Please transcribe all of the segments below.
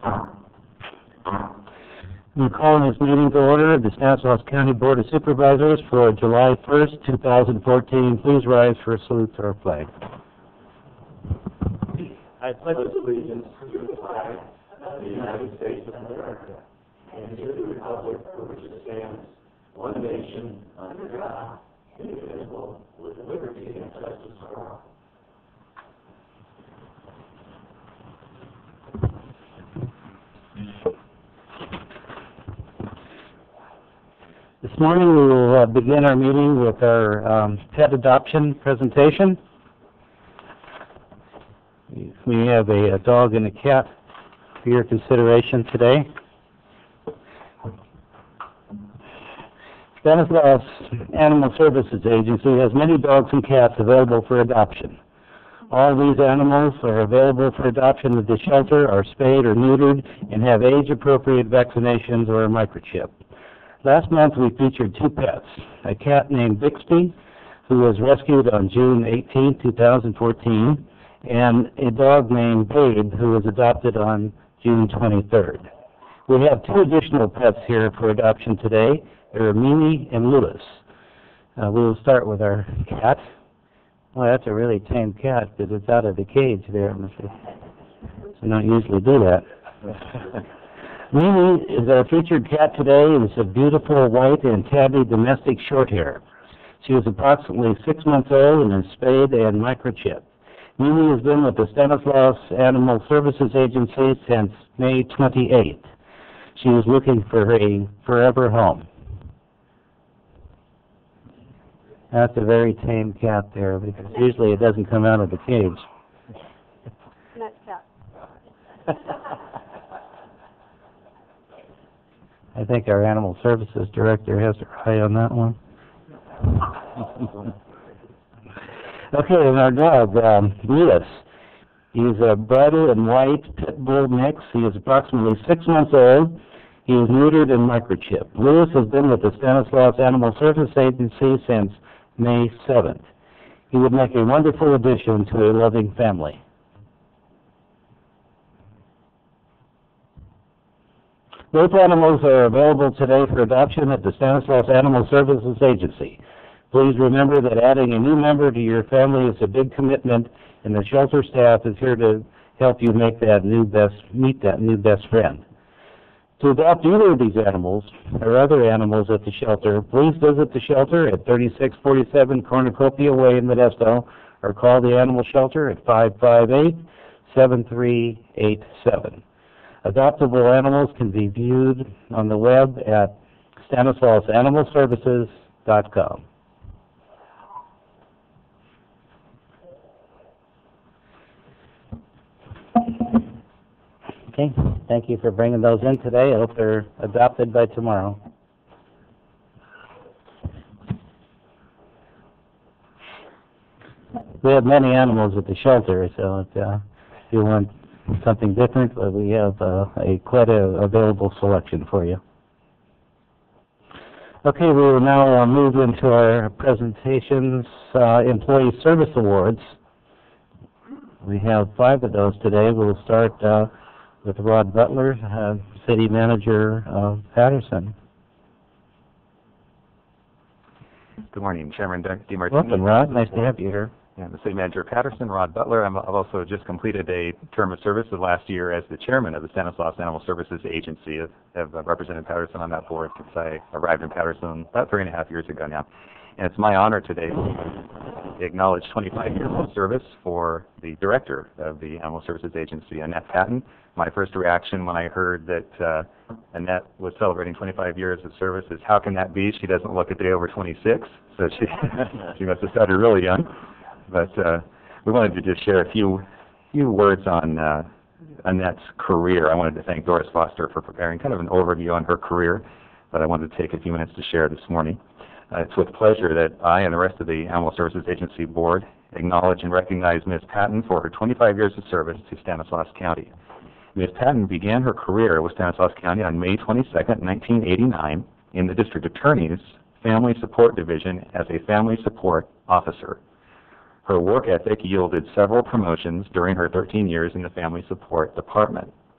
We call this meeting to order of the Stanislaus County Board of Supervisors for July 1st, 2014. Please rise for a salute to our flag. I pledge allegiance to the flag of the United States of America and to the republic for which it stands, one nation, under God, indivisible, with liberty and justice for all. This morning we will begin our meeting with our pet adoption presentation. We have a dog and a cat for your consideration today. Stanislaus Animal Services Agency has many dogs and cats available for adoption. All these animals are available for adoption at the shelter, are spayed or neutered, and have age-appropriate vaccinations or a microchip. Last month we featured two pets, a cat named Bixby, who was rescued on June 18, 2014, and a dog named Babe, who was adopted on June 23rd. We have two additional pets here for adoption today. They're Mimi and Lewis. We will start with our cat. Well, that's a really tame cat because it's out of the cage there. We don't usually do that. Mimi is our featured cat today, and it's a beautiful white and tabby domestic shorthair. She is approximately 6 months old and is spayed and microchipped. Mimi has been with the Stanislaus Animal Services Agency since May 28th. She is looking for a forever home. That's a very tame cat there, because usually it doesn't come out of the cage. Nice cat. I think our Animal Services Director has her eye on that one. Okay, and our dog, Lewis. He's a bridle and white pit bull mix. He is approximately 6 months old. He is neutered and microchipped. Lewis has been with the Stanislaus Animal Services Agency since May 7th. He would make a wonderful addition to a loving family. Both animals are available today for adoption at the Stanislaus Animal Services Agency. Please remember that adding a new member to your family is a big commitment, and the shelter staff is here to help you meet that new best friend. To adopt either of these animals or other animals at the shelter, please visit the shelter at 3647 Cornucopia Way in Modesto, or call the animal shelter at 558-7387. Adoptable animals can be viewed on the web at StanislausAnimalServices.com. Okay, thank you for bringing those in today. I hope they're adopted by tomorrow. We have many animals at the shelter, so if you want something different, but we have quite a available selection for you. Okay, we will now move into our presentations, Employee Service Awards. We have 5 of those today. We'll start with Rod Butler, City Manager of Patterson. Good morning, Chairman DeMartini. Welcome, Rod. Nice to have you here. I'm the City Manager of Patterson, Rod Butler. I've also just completed a term of service of last year as the Chairman of the Stanislaus Animal Services Agency. I've represented Patterson on that board since I arrived in Patterson about 3.5 years ago now. And it's my honor today to acknowledge 25 years of service for the Director of the Animal Services Agency, Annette Patton. My first reaction when I heard that Annette was celebrating 25 years of service is, how can that be? She doesn't look a day over 26, so she must have started really young. But we wanted to just share a few words on Annette's career. I wanted to thank Doris Foster for preparing kind of an overview on her career, but I wanted to take a few minutes to share this morning. It's with pleasure that I and the rest of the Animal Services Agency Board acknowledge and recognize Ms. Patton for her 25 years of service to Stanislaus County. Ms. Patton began her career with Stanislaus County on May 22nd, 1989 in the District Attorney's Family Support Division as a Family Support Officer. Her work ethic yielded several promotions during her 13 years in the Family Support Department.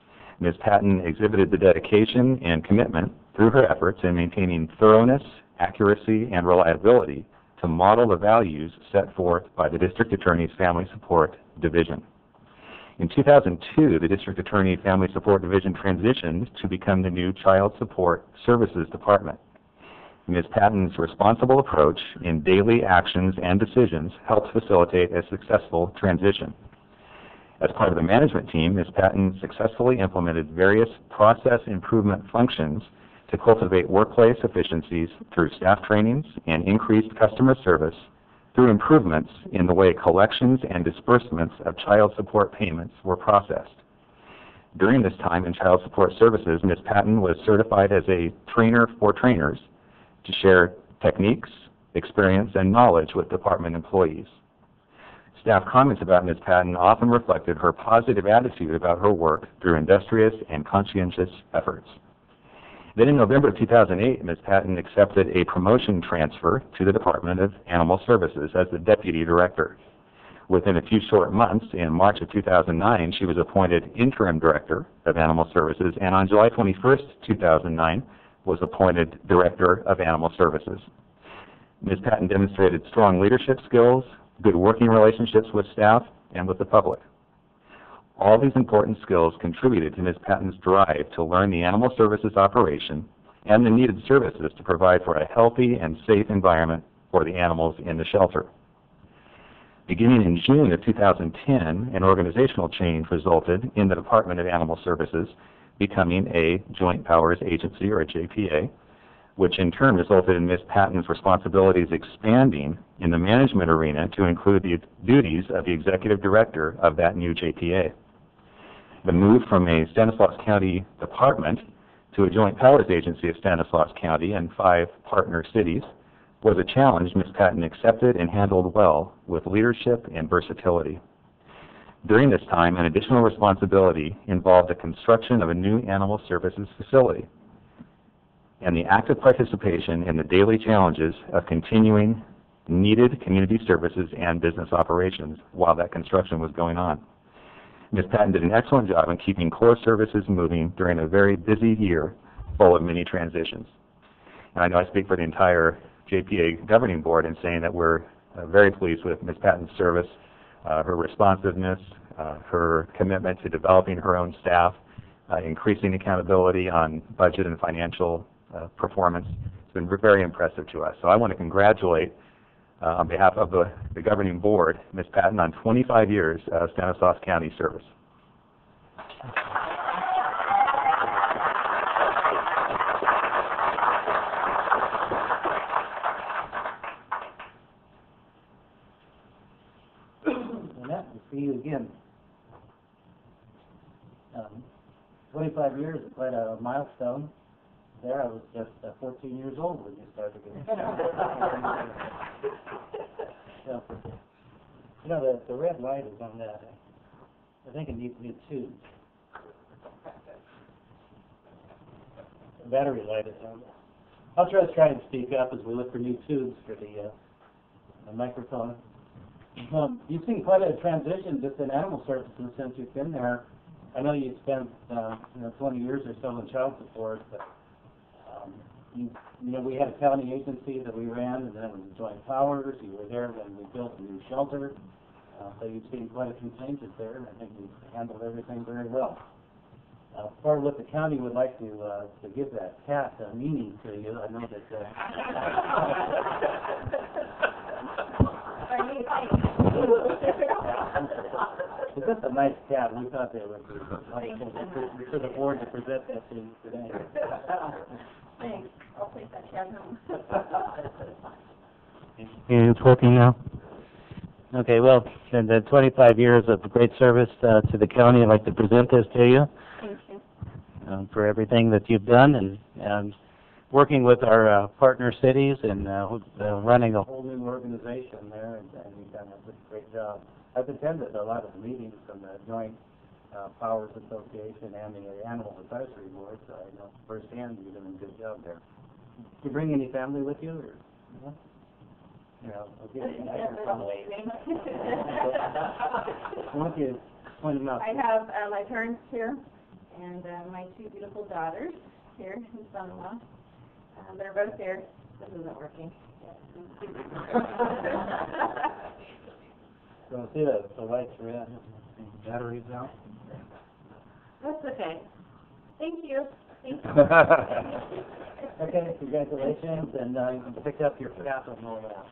Ms. Patton exhibited the dedication and commitment through her efforts in maintaining thoroughness, accuracy, and reliability to model the values set forth by the District Attorney's Family Support Division. In 2002, the District Attorney Family Support Division transitioned to become the new Child Support Services Department. Ms. Patton's responsible approach in daily actions and decisions helped facilitate a successful transition. As part of the management team, Ms. Patton successfully implemented various process improvement functions to cultivate workplace efficiencies through staff trainings and increased customer service through improvements in the way collections and disbursements of child support payments were processed. During this time in child support services, Ms. Patton was certified as a trainer for trainers to share techniques, experience, and knowledge with department employees. Staff comments about Ms. Patton often reflected her positive attitude about her work through industrious and conscientious efforts. Then in November of 2008, Ms. Patton accepted a promotion transfer to the Department of Animal Services as the Deputy Director. Within a few short months, in March of 2009, she was appointed Interim Director of Animal Services, and on July 21st, 2009, was appointed Director of Animal Services. Ms. Patton demonstrated strong leadership skills, good working relationships with staff and with the public. All these important skills contributed to Ms. Patton's drive to learn the animal services operation and the needed services to provide for a healthy and safe environment for the animals in the shelter. Beginning in June of 2010, an organizational change resulted in the Department of Animal Services becoming a Joint Powers Agency, or a JPA, which in turn resulted in Ms. Patton's responsibilities expanding in the management arena to include the duties of the Executive Director of that new JPA. The move from a Stanislaus County department to a Joint Powers Agency of Stanislaus County and 5 partner cities was a challenge Ms. Patton accepted and handled well with leadership and versatility. During this time, an additional responsibility involved the construction of a new animal services facility and the active participation in the daily challenges of continuing needed community services and business operations while that construction was going on. Ms. Patton did an excellent job in keeping core services moving during a very busy year full of many transitions. And I know I speak for the entire JPA governing board in saying that we're very pleased with Ms. Patton's service, her responsiveness, her commitment to developing her own staff, increasing accountability on budget and financial performance. It's been very impressive to us. So I want to congratulate, on behalf of the governing board, Ms. Patton on 25 years of Stanislaus County service. Annette, we'll see you again. 25 years is quite a milestone. There, I was just 14 years old when you started getting so, you know, the red light is on that. I think it needs new tubes. The battery light is on. I'll try and speak up as we look for new tubes for the microphone. You've seen quite a transition just in animal services since you've been there. I know you spent 20 years or so in child support, but you know, we had a county agency that we ran, and then it was Joint Powers. You were there when we built a new shelter. So you've seen quite a few changes there, and I think you've handled everything very well. Part of what the county would like to give that cat meaning to you, I know that. It's just a nice cat. We thought they would be for the board to present that to you today. Thanks. I'll take that cat home. It's working now? Okay, well, in the 25 years of great service to the county, I'd like to present this to you. Thank you. For everything that you've done and working with our partner cities and running a whole new organization there, and you've done a great job. I've attended a lot of the meetings from the Joint Powers Association and the Animal Advisory Board, so I know firsthand you're doing a good job there. Did you bring any family with you? Or, no? No, okay. Why don't you point them out? I have my parents here, and my two beautiful daughters here, and son-in-law. They're both here. This isn't working. So see the lights red, batteries out. That's okay. Thank you. Thank you. Okay, congratulations, and you can pick up your cap and all that.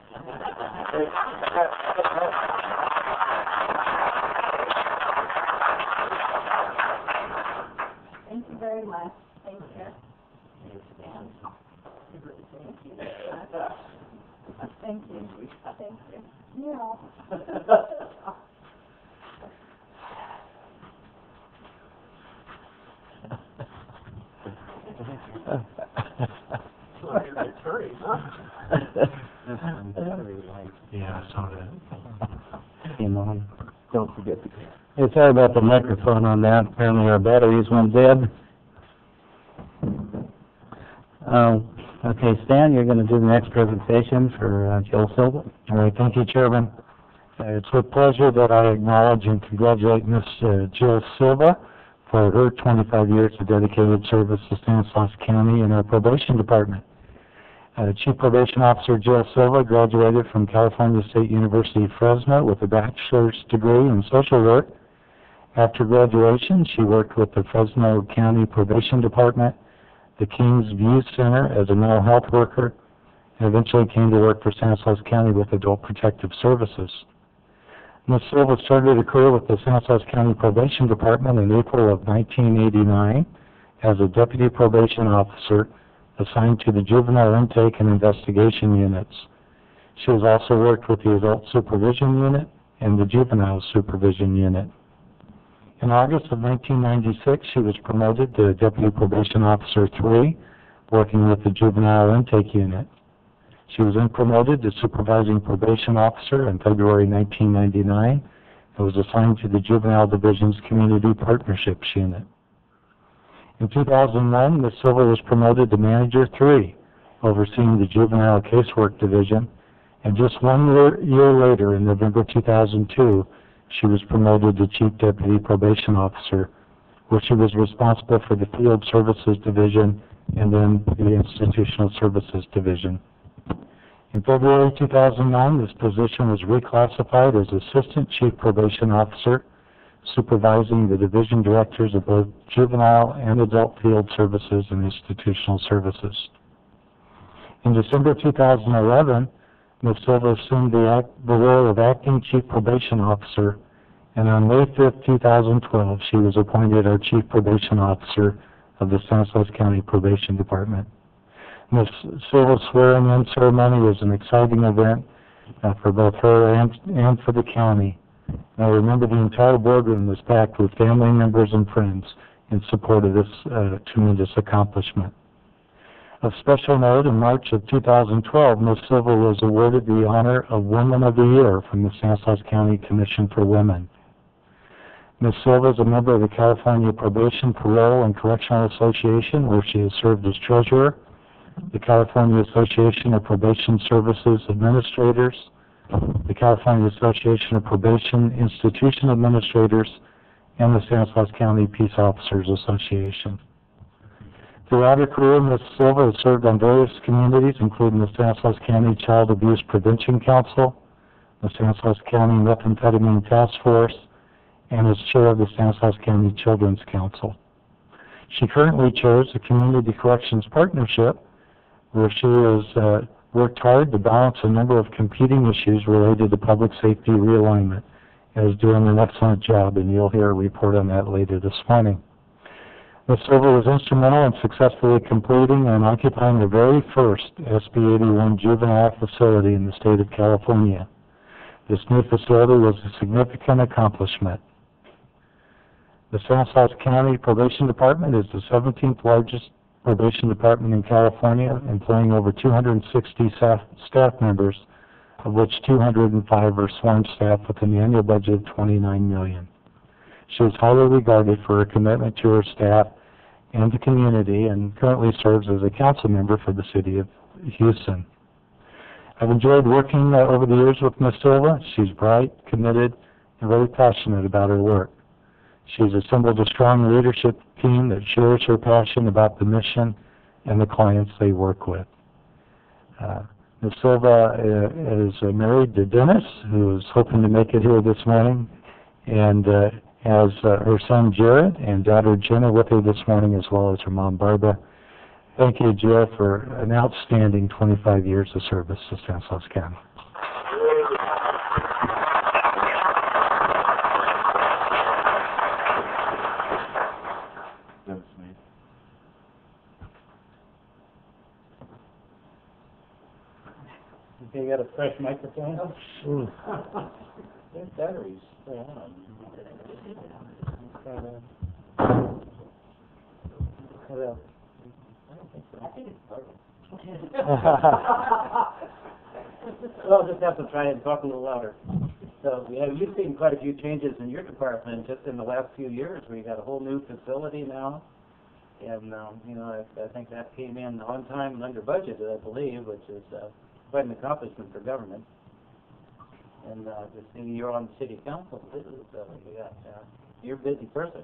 Thank you very much. Thank you. Thank you. Thank you. Yeah. Yeah, I saw that. Came on. Don't forget to. Hey, sorry about the microphone on that. Apparently our batteries went dead. Okay, Stan, you're going to do the next presentation for Jill Silva. All right, thank you, Chairman. It's with pleasure that I acknowledge and congratulate Ms. Jill Silva for her 25 years of dedicated service to Stanislaus County and our probation department. Chief Probation Officer Jill Silva graduated from California State University, Fresno with a bachelor's degree in social work. After graduation, she worked with the Fresno County Probation Department, the Kings View Center as a mental health worker, and eventually came to work for Stanislaus County with Adult Protective Services. Ms. Silva started a career with the Stanislaus County Probation Department in April of 1989 as a deputy probation officer assigned to the juvenile intake and investigation units. She has also worked with the Adult Supervision Unit and the Juvenile Supervision Unit. In August of 1996, she was promoted to Deputy Probation Officer 3, working with the Juvenile Intake Unit. She was then promoted to Supervising Probation Officer in February 1999 and was assigned to the Juvenile Division's Community Partnerships Unit. In 2001, Ms. Silva was promoted to Manager 3, overseeing the Juvenile Casework Division, and just 1 year later, in November 2002, she was promoted to Chief Deputy Probation Officer, where she was responsible for the Field Services Division and then the Institutional Services Division. In February 2009, this position was reclassified as Assistant Chief Probation Officer, supervising the division directors of both juvenile and adult field services and institutional services. In December 2011, Ms. Silva assumed the role of Acting Chief Probation Officer, and on May 5, 2012, she was appointed our Chief Probation Officer of the Stanislaus County Probation Department. Ms. Silva's swearing-in ceremony was an exciting event for both her and for the county. And I remember the entire boardroom was packed with family members and friends in support of this tremendous accomplishment. Of special note, in March of 2012, Ms. Silva was awarded the honor of Woman of the Year from the Stanislaus County Commission for Women. Ms. Silva is a member of the California Probation, Parole, and Correctional Association, where she has served as treasurer, the California Association of Probation Services Administrators, the California Association of Probation Institution Administrators, and the Stanislaus County Peace Officers Association. Throughout her career, Ms. Silva has served on various communities, including the Stanislaus County Child Abuse Prevention Council, the Stanislaus County Methamphetamine Task Force, and is chair of the Stanislaus County Children's Council. She currently chairs the Community Corrections Partnership, where she has worked hard to balance a number of competing issues related to public safety realignment, and is doing an excellent job, and you'll hear a report on that later this morning. Ms. Silva was instrumental in successfully completing and occupying the very first SB 81 juvenile facility in the state of California. This new facility was a significant accomplishment. The Stanislaus County Probation Department is the 17th largest probation department in California, employing over 260 staff members, of which 205 are sworn staff with an annual budget of $29 million. She is highly regarded for her commitment to her staff and the community, and currently serves as a council member for the city of Houston. I've enjoyed working over the years with Ms. Silva. She's bright, committed, and very passionate about her work. She's assembled a strong leadership team that shares her passion about the mission and the clients they work with. Ms. Silva is married to Dennis, who is hoping to make it here this morning, and has her son Jared and daughter Jenna with her this morning, as well as her mom Barbara. Thank you, Jill, for an outstanding 25 years of service to Stanislaus County. Okay, you got a fresh microphone? Ooh. There's batteries. They're on. Hello. Well, I'll just have to try and talk a little louder. So, yeah, you've seen quite a few changes in your department just in the last few years. We got a whole new facility now. And, you know, I think that came in on time and under budget, I believe, which is quite an accomplishment for government. And just seeing you're on the city council, too, so you got, you're a busy person.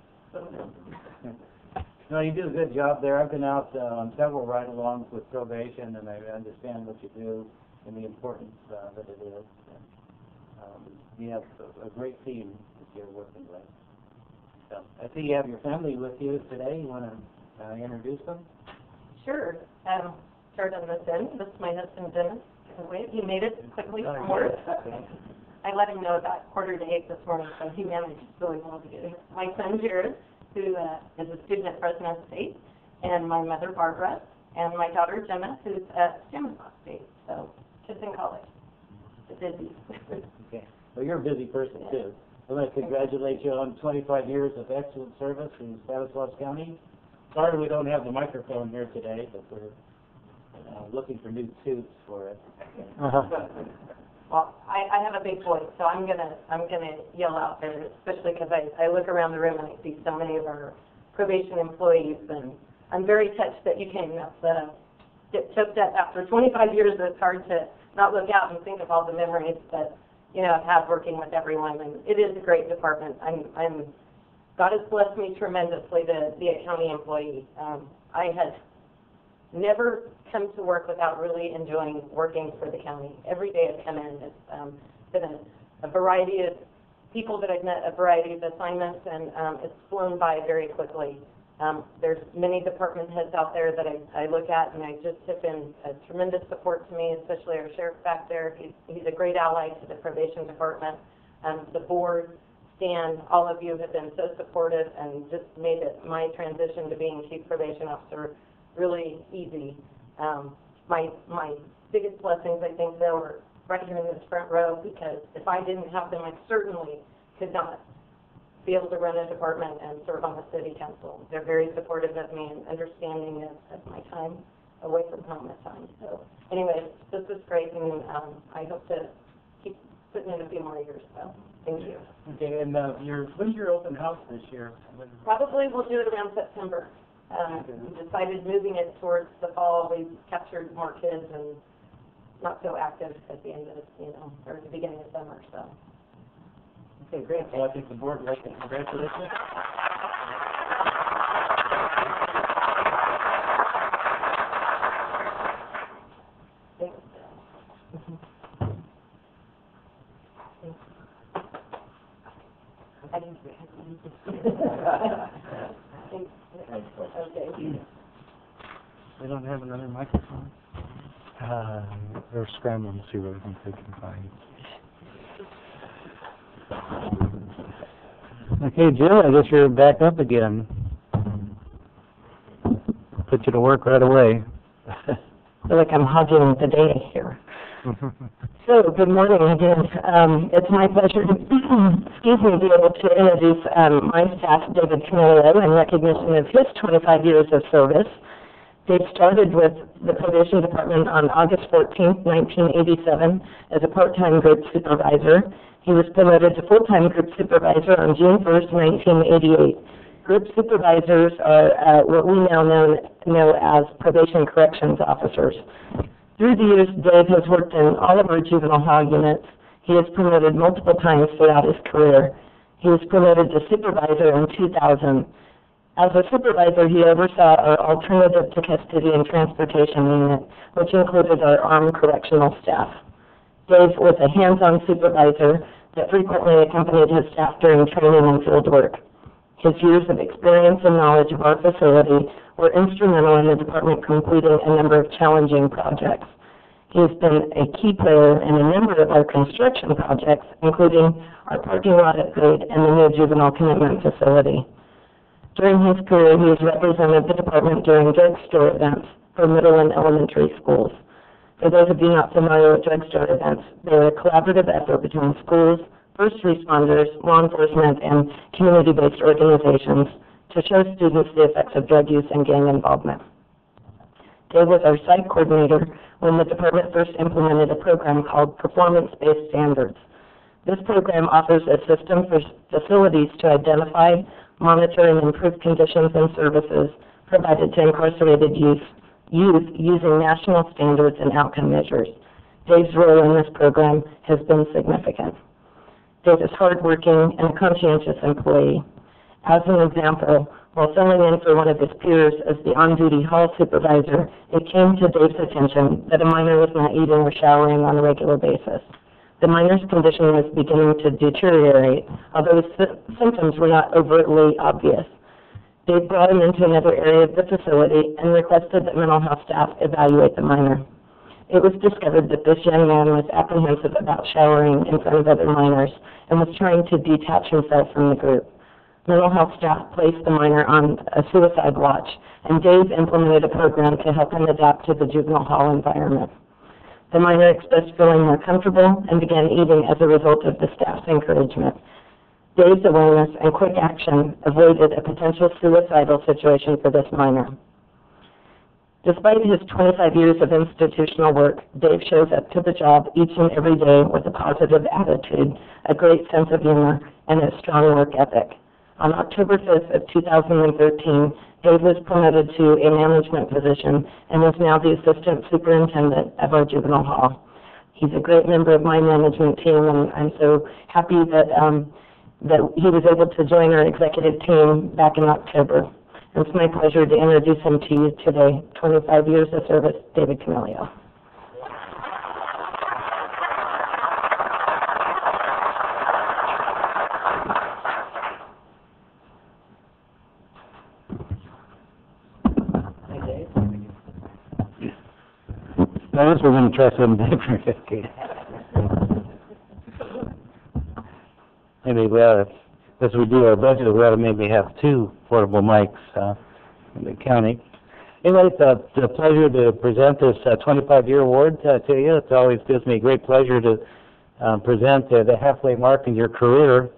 No, you do a good job there. I've been out on several ride-alongs with probation, and I understand what you do and the importance that it is. And, you have a great team that you're working with. So, I see you have your family with you today. You want to introduce them? Sure. Start on this end. This is my husband, Dennis. He made it quickly from work. I let him know about 7:45 this morning, so he managed really well to get here. My son, Jared, who is a student at Fresno State, and my mother, Barbara, and my daughter, Jenna, who's at Stanislaus State. So, kids in college. It's busy. Okay. Well, you're a busy person, too. I want to congratulate you on 25 years of excellent service in Stanislaus County. Sorry we don't have the microphone here today, but we're looking for new suits for it. Well, I have a big voice, so I'm gonna yell out there, especially because I look around the room and I see so many of our probation employees, and I'm very touched that you came. Get choked up after 25 years. It's hard to not look out and think of all the memories that I've had working with everyone, and it is a great department. God has blessed me tremendously to be a county employee. I had never come to work without really enjoying working for the county. Every day I've come in, it's been a variety of people that I've met, a variety of assignments, and it's flown by very quickly. There's many department heads out there that I look at, and I just have been a tremendous support to me, especially our sheriff back there. He's a great ally to the probation department. The board, Stan, all of you have been so supportive and just made it my transition to being chief probation officer really easy. My biggest blessings, I think, though, were right here in this front row, because if I didn't have them, I certainly could not be able to run a department and serve on the city council. They're very supportive of me and understanding of my time away from home at times. So anyway, this is great, and I hope to keep putting in a few more years. So thank you. Okay, and when's your open house this year? Probably we'll do it around September. We decided moving it towards the fall. We captured more kids and not so active at the end of, or at the beginning of summer. So. Okay, great. Well, I think the board would like to congratulate you. Thanks. I didn't Okay. They don't have another microphone? They're scrambling to see what they can find. Okay, Jill, I guess you're back up again. Put you to work right away. I feel like I'm hugging the day here. So, good morning again. It's my pleasure to, be able to introduce my staff, David Camillo, in recognition of his 25 years of service. Dave started with the probation department on August 14, 1987, as a part-time group supervisor. He was promoted to full-time group supervisor on June 1st, 1988. Group supervisors are what we now know as probation corrections officers. Through the years, Dave has worked in all of our juvenile hall units. He has promoted multiple times throughout his career. He was promoted to supervisor in 2000. As a supervisor, he oversaw our alternative to custody and transportation unit, which included our armed correctional staff. Dave was a hands-on supervisor that frequently accompanied his staff during training and field work. His years of experience and knowledge of our facility were instrumental in the department completing a number of challenging projects. He has been a key player in a number of our construction projects, including our parking lot upgrade and the new juvenile commitment facility. During his career, he has represented the department during drugstore events for middle and elementary schools. For those of you not familiar with drugstore events, they are a collaborative effort between schools, first responders, law enforcement, and community-based organizations to show students the effects of drug use and gang involvement. Dave was our site coordinator when the department first implemented a program called Performance-Based Standards. This program offers a system for facilities to identify, monitor, and improve conditions and services provided to incarcerated youth using national standards and outcome measures. Dave's role in this program has been significant. Dave is hardworking and a conscientious employee. As an example, while filling in for one of his peers as the on-duty hall supervisor, it came to Dave's attention that a minor was not eating or showering on a regular basis. The minor's condition was beginning to deteriorate, although his symptoms were not overtly obvious. Dave brought him into another area of the facility and requested that mental health staff evaluate the minor. It was discovered that this young man was apprehensive about showering in front of other minors and was trying to detach himself from the group. Mental health staff placed the minor on a suicide watch, and Dave implemented a program to help him adapt to the juvenile hall environment. The minor expressed feeling more comfortable and began eating as a result of the staff's encouragement. Dave's awareness and quick action avoided a potential suicidal situation for this minor. Despite his 25 years of institutional work, Dave shows up to the job each and every day with a positive attitude, a great sense of humor, and a strong work ethic. On October 5th of 2013, Dave was promoted to a management position and is now the assistant superintendent of our juvenile hall. He's a great member of my management team, and I'm so happy that he was able to join our executive team back in October. And it's my pleasure to introduce him to you today. 25 years of service, David Camilio. Notice we're going to try something different. Maybe we ought to, as we do our budget, we ought to maybe have 2 portable mics in the county. Anyway, it's a pleasure to present this 25-year award to you. It always gives me great pleasure to present the halfway mark in your career.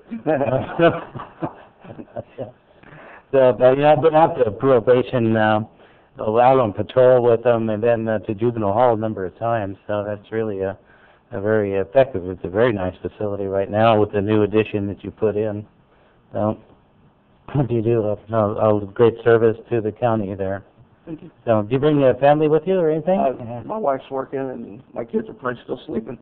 But I've been out to probation now. Out on patrol with them, and then to juvenile hall a number of times. So that's really a very effective. It's a very nice facility right now with the new addition that you put in. So you do a great service to the county there. Thank you. So do you bring your family with you or anything? My wife's working and my kids are probably still sleeping.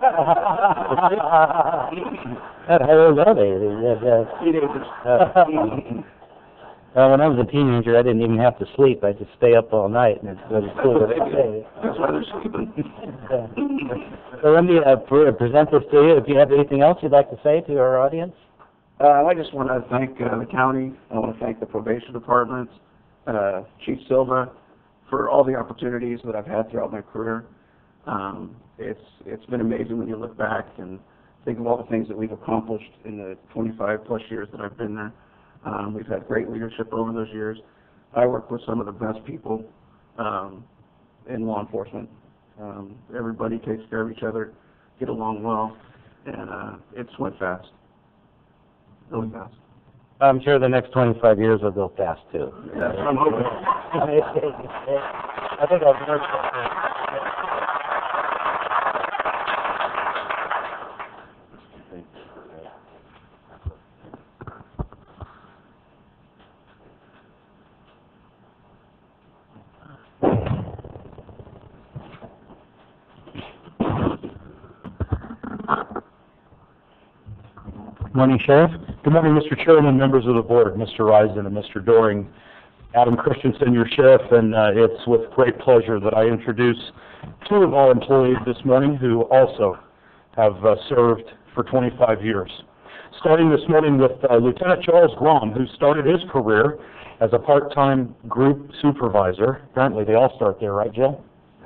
How old are they? Teenagers. When I was a teenager, I didn't even have to sleep. I just stay up all night and go to school the next day. That's why they're sleeping. So let me present this to you. If you have anything else you'd like to say to our audience? I just want to thank the county. I want to thank the probation department, Chief Silva, for all the opportunities that I've had throughout my career. It's been amazing when you look back and think of all the things that we've accomplished in the 25 plus years that I've been there. We've had great leadership over those years. I work with some of the best people in law enforcement. Everybody takes care of each other, get along well, and it's went fast, really fast. I'm sure the next 25 years will go fast, too. Yes, I'm hoping. I think I've heard Morning, Sheriff. Good morning, Mr. Chairman, members of the board, Mr. Risen and Mr. Doring. Adam Christensen, your sheriff, and it's with great pleasure that I introduce two of our employees this morning who also have served for 25 years. Starting this morning with Lieutenant Charles Grom, who started his career as a part-time group supervisor. Apparently they all start there, right, Jill?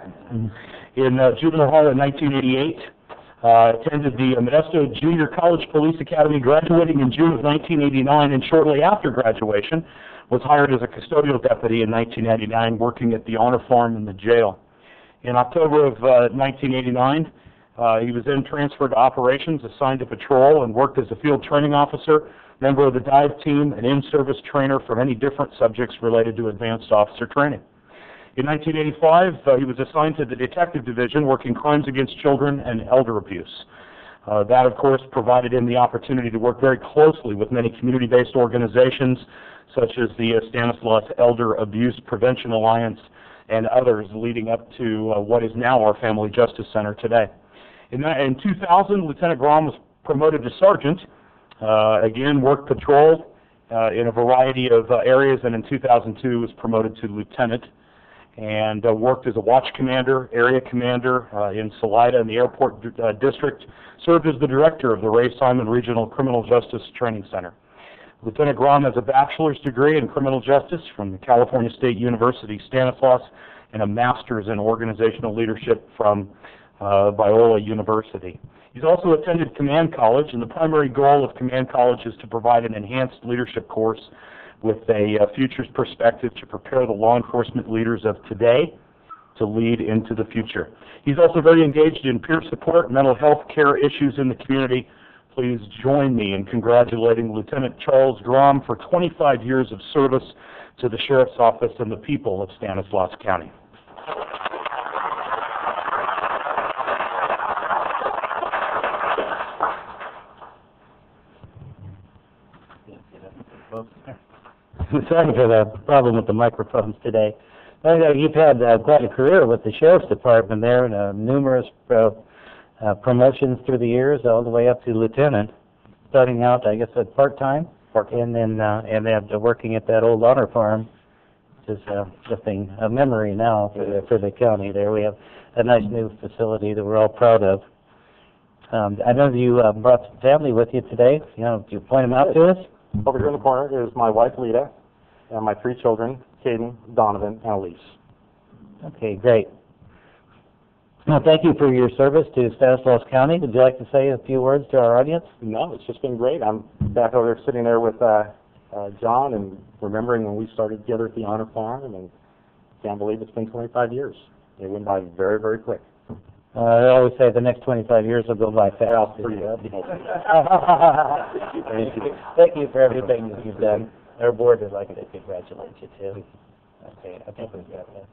In juvenile hall in 1988. Attended the Modesto Junior College Police Academy, graduating in June of 1989, and shortly after graduation was hired as a custodial deputy in 1999, working at the Honor Farm in the jail. In October of 1989, he was then transferred to operations, assigned to patrol, and worked as a field training officer, member of the dive team, and in-service trainer for many different subjects related to advanced officer training. In 1985, he was assigned to the Detective Division, working crimes against children and elder abuse. That, of course, provided him the opportunity to work very closely with many community-based organizations, such as the Stanislaus Elder Abuse Prevention Alliance and others, leading up to what is now our Family Justice Center today. In 2000, Lieutenant Grom was promoted to sergeant, again worked patrol in a variety of areas, and in 2002 was promoted to lieutenant, and worked as a watch commander, area commander in Salida in the airport district, served as the director of the Ray Simon Regional Criminal Justice Training Center. Lieutenant Grom has a bachelor's degree in criminal justice from the California State University, Stanislaus, and a master's in organizational leadership from Biola University. He's also attended Command College, and the primary goal of Command College is to provide an enhanced leadership course with a futures perspective to prepare the law enforcement leaders of today to lead into the future. He's also very engaged in peer support, mental health care issues in the community. Please join me in congratulating Lieutenant Charles Grom for 25 years of service to the Sheriff's Office and the people of Stanislaus County. Sorry for the problem with the microphones today. You've had quite a career with the Sheriff's Department there, and numerous promotions through the years, all the way up to lieutenant. Starting out, I guess, at part-time, and then working at that old Honor Farm, which is just a memory now for the county there. We have a nice new facility that we're all proud of. I know you brought some family with you today. Do you point them out to us? Over here in the corner is my wife, Lita, and my three children, Caden, Donovan, and Elise. Okay, great. Well, thank you for your service to Stanislaus County. Would you like to say a few words to our audience? No, it's just been great. I'm back over there sitting there with John and remembering when we started together at the Honor Farm, and can't believe it's been 25 years. It went by very, very quick. I always say the next 25 years will go by fast. Well, pretty good. Thank you. Thank you for everything that you've done. Our board would like to congratulate you, too. Okay, I think we've got that.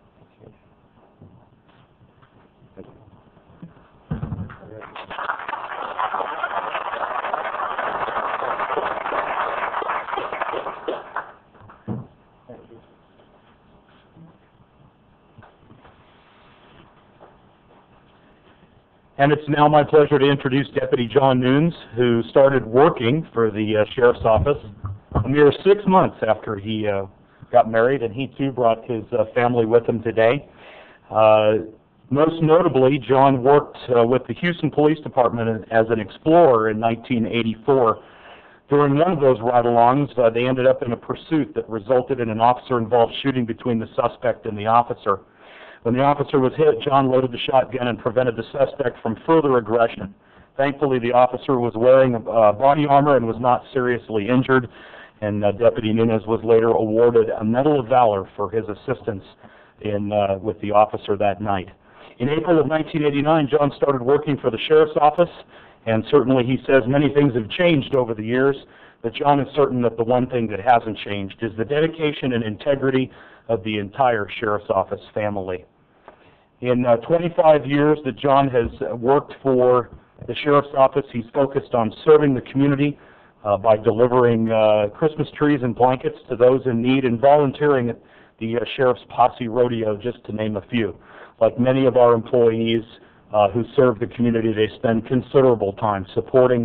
And it's now my pleasure to introduce Deputy John Nunes, who started working for the Sheriff's Office a mere 6 months after he got married, and he too brought his family with him today. Most notably, John worked with the Houston Police Department as an explorer in 1984. During one of those ride-alongs, they ended up in a pursuit that resulted in an officer-involved shooting between the suspect and the officer. When the officer was hit, John loaded the shotgun and prevented the suspect from further aggression. Thankfully, the officer was wearing body armor and was not seriously injured, and Deputy Nunes was later awarded a Medal of Valor for his assistance with the officer that night. In April of 1989, John started working for the Sheriff's Office, and certainly he says many things have changed over the years, but John is certain that the one thing that hasn't changed is the dedication and integrity of the entire Sheriff's Office family. In 25 years that John has worked for the Sheriff's Office, he's focused on serving the community by delivering Christmas trees and blankets to those in need and volunteering at the Sheriff's Posse Rodeo, just to name a few. Like many of our employees who serve the community, they spend considerable time supporting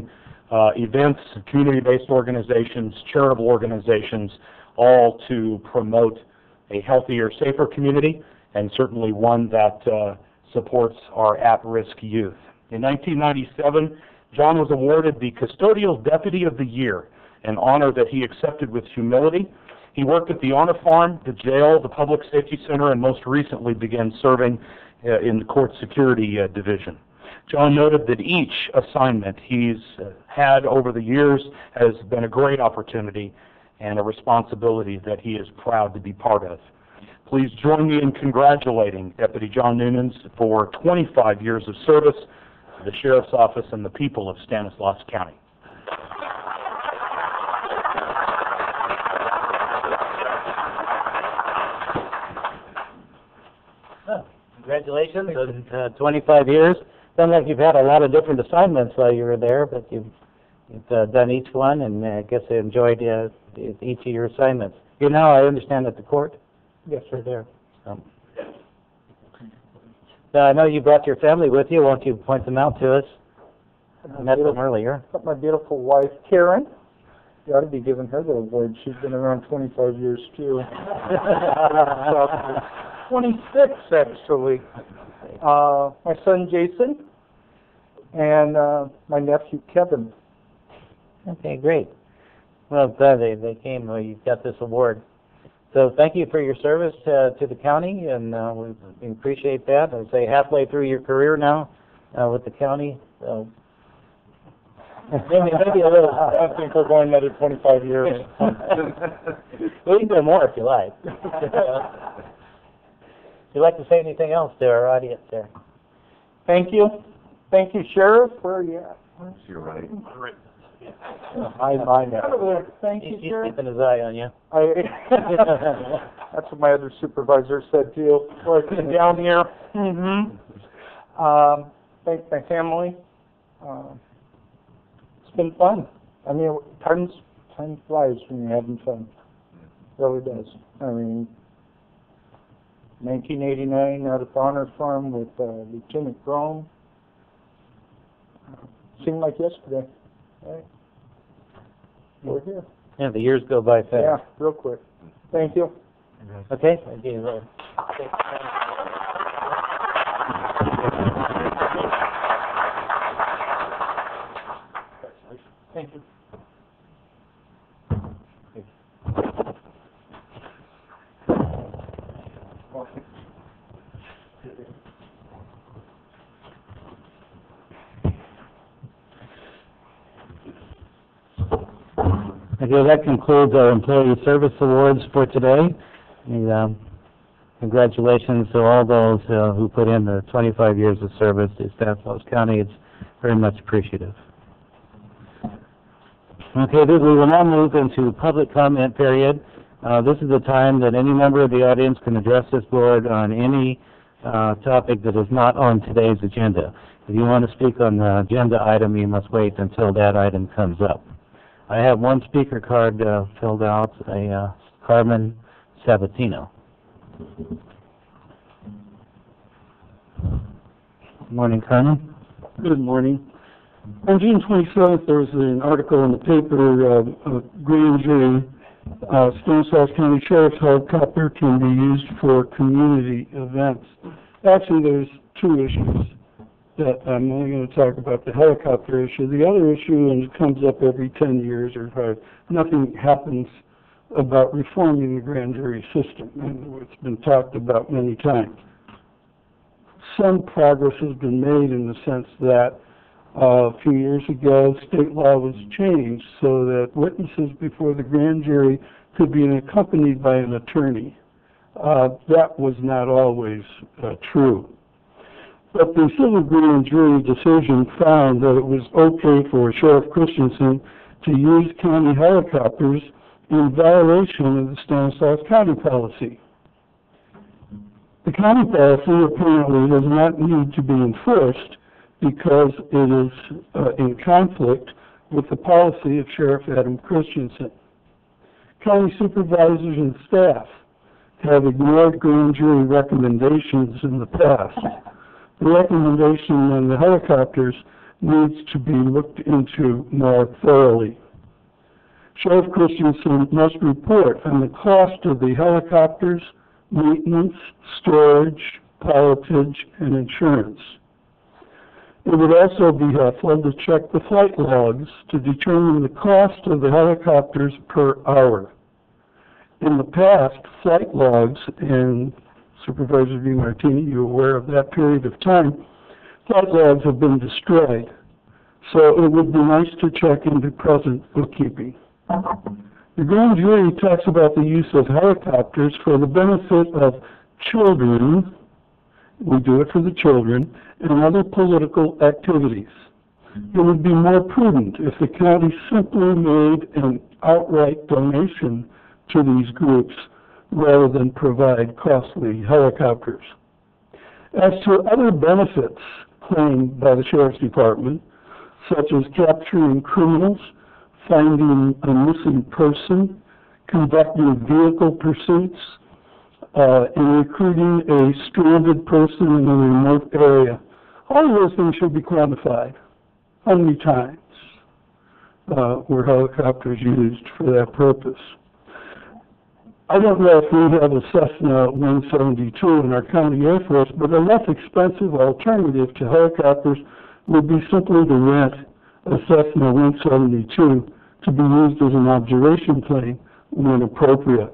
events, community-based organizations, charitable organizations, all to promote a healthier, safer community, and certainly one that supports our at-risk youth. In 1997, John was awarded the Custodial Deputy of the Year, an honor that he accepted with humility. He worked at the Honor Farm, the jail, the Public Safety Center, and most recently began serving in the Court Security Division. John noted that each assignment he's had over the years has been a great opportunity and a responsibility that he is proud to be part of. Please join me in congratulating Deputy John Noonans for 25 years of service to the Sheriff's Office and the people of Stanislaus County. Congratulations on 25 years. Sounds like you've had a lot of different assignments while you were there, but you've done each one, and I guess I enjoyed each of your assignments. You now, I understand, at the court? Yes, sir. There. So I know you brought your family with you. Won't you point them out to us? I met them earlier. My beautiful wife, Karen. You ought to be giving her the award. She's been around 25 years, too. 26, actually. My son, Jason, and my nephew, Kevin. Okay, great. Well, I'm glad they came. You got this award. So thank you for your service to the county, and we appreciate that. I'd say halfway through your career now with the county. So maybe a little. I think we're going another 25 years. We can do more if you like. Would you like to say anything else to our audience there? Thank you. Thank you, Sheriff. Where are you at? You're right. I know. Thank you, He's Sheriff. keeping his eye on you. That's what my other supervisor said, too. Before I came down here. Thank my family. It's been fun. I mean, time flies when you're having fun. It really does. I mean, 1989 out at the Honor Farm with Lieutenant Grome. Seemed like yesterday. Right? We're here. Yeah, the years go by fast. Yeah, real quick. Thank you. Okay. Thank you. Thank you. Okay, that concludes our Employee Service Awards for today. And, congratulations to all those who put in the 25 years of service to Stanislaus County. It's very much appreciative. Okay, we will now move into public comment period. This is the time that any member of the audience can address this board on any topic that is not on today's agenda. If you want to speak on the agenda item, you must wait until that item comes up. I have one speaker card filled out, Carmen Sabatino. Good morning, Carmen. Good morning. On June 27th, there was an article in the paper, grand jury, Stanislaus County Sheriff's helicopter can be used for community events. Actually, there's two issues that I'm only going to talk about the helicopter issue. The other issue, and it comes up every 10 years or so, nothing happens about reforming the grand jury system, and it's been talked about many times. Some progress has been made in the sense that a few years ago, state law was changed so that witnesses before the grand jury could be accompanied by an attorney. That was not always true. But the civil grand jury decision found that it was okay for Sheriff Christensen to use county helicopters in violation of the Stanislaus County policy. The county policy apparently does not need to be enforced because it is in conflict with the policy of Sheriff Adam Christensen. County supervisors and staff have ignored grand jury recommendations in the past. The recommendation on the helicopters needs to be looked into more thoroughly. Sheriff Christensen must report on the cost of the helicopters, maintenance, storage, pilotage, and insurance. It would also be helpful to check the flight logs to determine the cost of the helicopters per hour. In the past, flight logs, and Supervisor DiMartini, you're aware of that period of time, flight logs have been destroyed. So it would be nice to check into present bookkeeping. The grand jury talks about the use of helicopters for the benefit of children. We do it for the children and other political activities. It would be more prudent if the county simply made an outright donation to these groups rather than provide costly helicopters. As to other benefits claimed by the Sheriff's Department, such as capturing criminals, finding a missing person, conducting vehicle pursuits, and recruiting a stranded person in a remote area. All of those things should be quantified. How many times were helicopters used for that purpose? I don't know if we have a Cessna 172 in our county Air Force, but a less expensive alternative to helicopters would be simply to rent a Cessna 172 to be used as an observation plane when appropriate.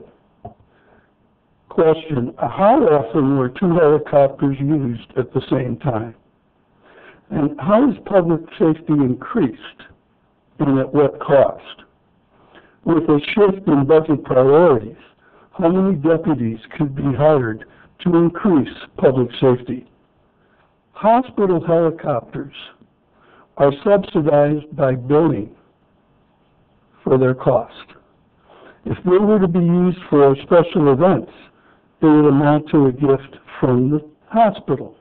Question, how often were two helicopters used at the same time? And how is public safety increased, and at what cost? With a shift in budget priorities, how many deputies could be hired to increase public safety? Hospital helicopters are subsidized by billing for their cost. If they were to be used for special events, it would amount to a gift from the hospital.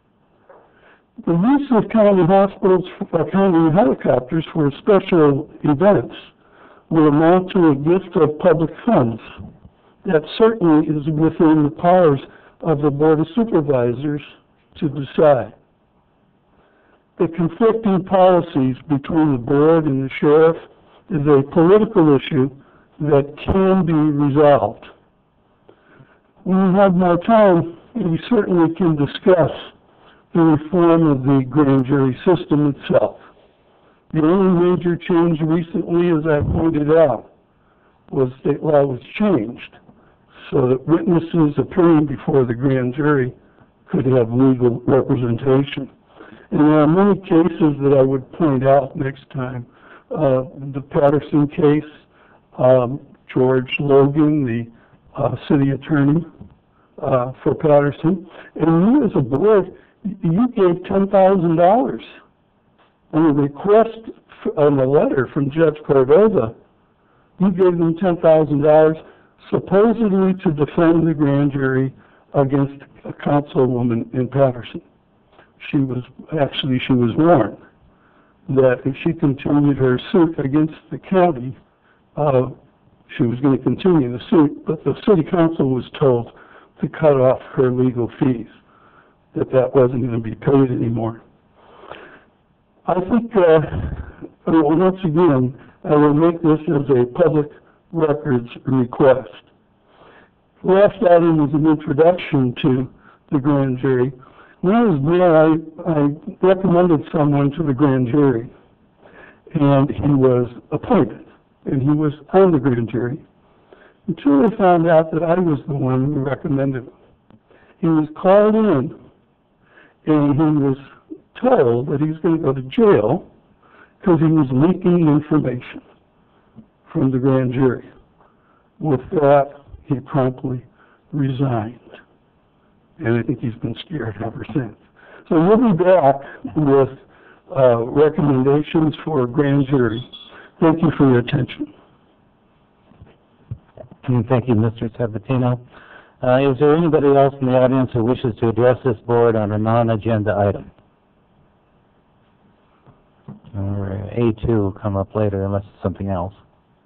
The use of county hospitals, county helicopters for special events will amount to a gift of public funds. That certainly is within the powers of the Board of Supervisors to decide. The conflicting policies between the board and the sheriff is a political issue that can be resolved. When we have more time, we certainly can discuss the reform of the grand jury system itself. The only major change recently, as I pointed out, was state law was changed so that witnesses appearing before the grand jury could have legal representation. And there are many cases that I would point out next time. The Patterson case, George Logan, the city attorney for Patterson, and you as a board, you gave $10,000 on a request on a letter from Judge Cordova. You gave them $10,000 supposedly to defend the grand jury against a councilwoman in Patterson. She was warned that if she continued her suit against the county, she was going to continue the suit, but the city council was told to cut off her legal fees, that wasn't going to be paid anymore. I think, once again, I will make this as a public records request. The last item was an introduction to the grand jury. When I was mayor, I recommended someone to the grand jury, and he was appointed, and he was on the grand jury, until they found out that I was the one who recommended him. He was called in, and he was told that he was going to go to jail because he was leaking information from the grand jury. With that, he promptly resigned. And I think he's been scared ever since. So we'll be back with recommendations for a grand jury. Thank you for your attention. Thank you, Mr. Sabatino. Is there anybody else in the audience who wishes to address this board on a non-agenda item? Or A2 will come up later unless it's something else.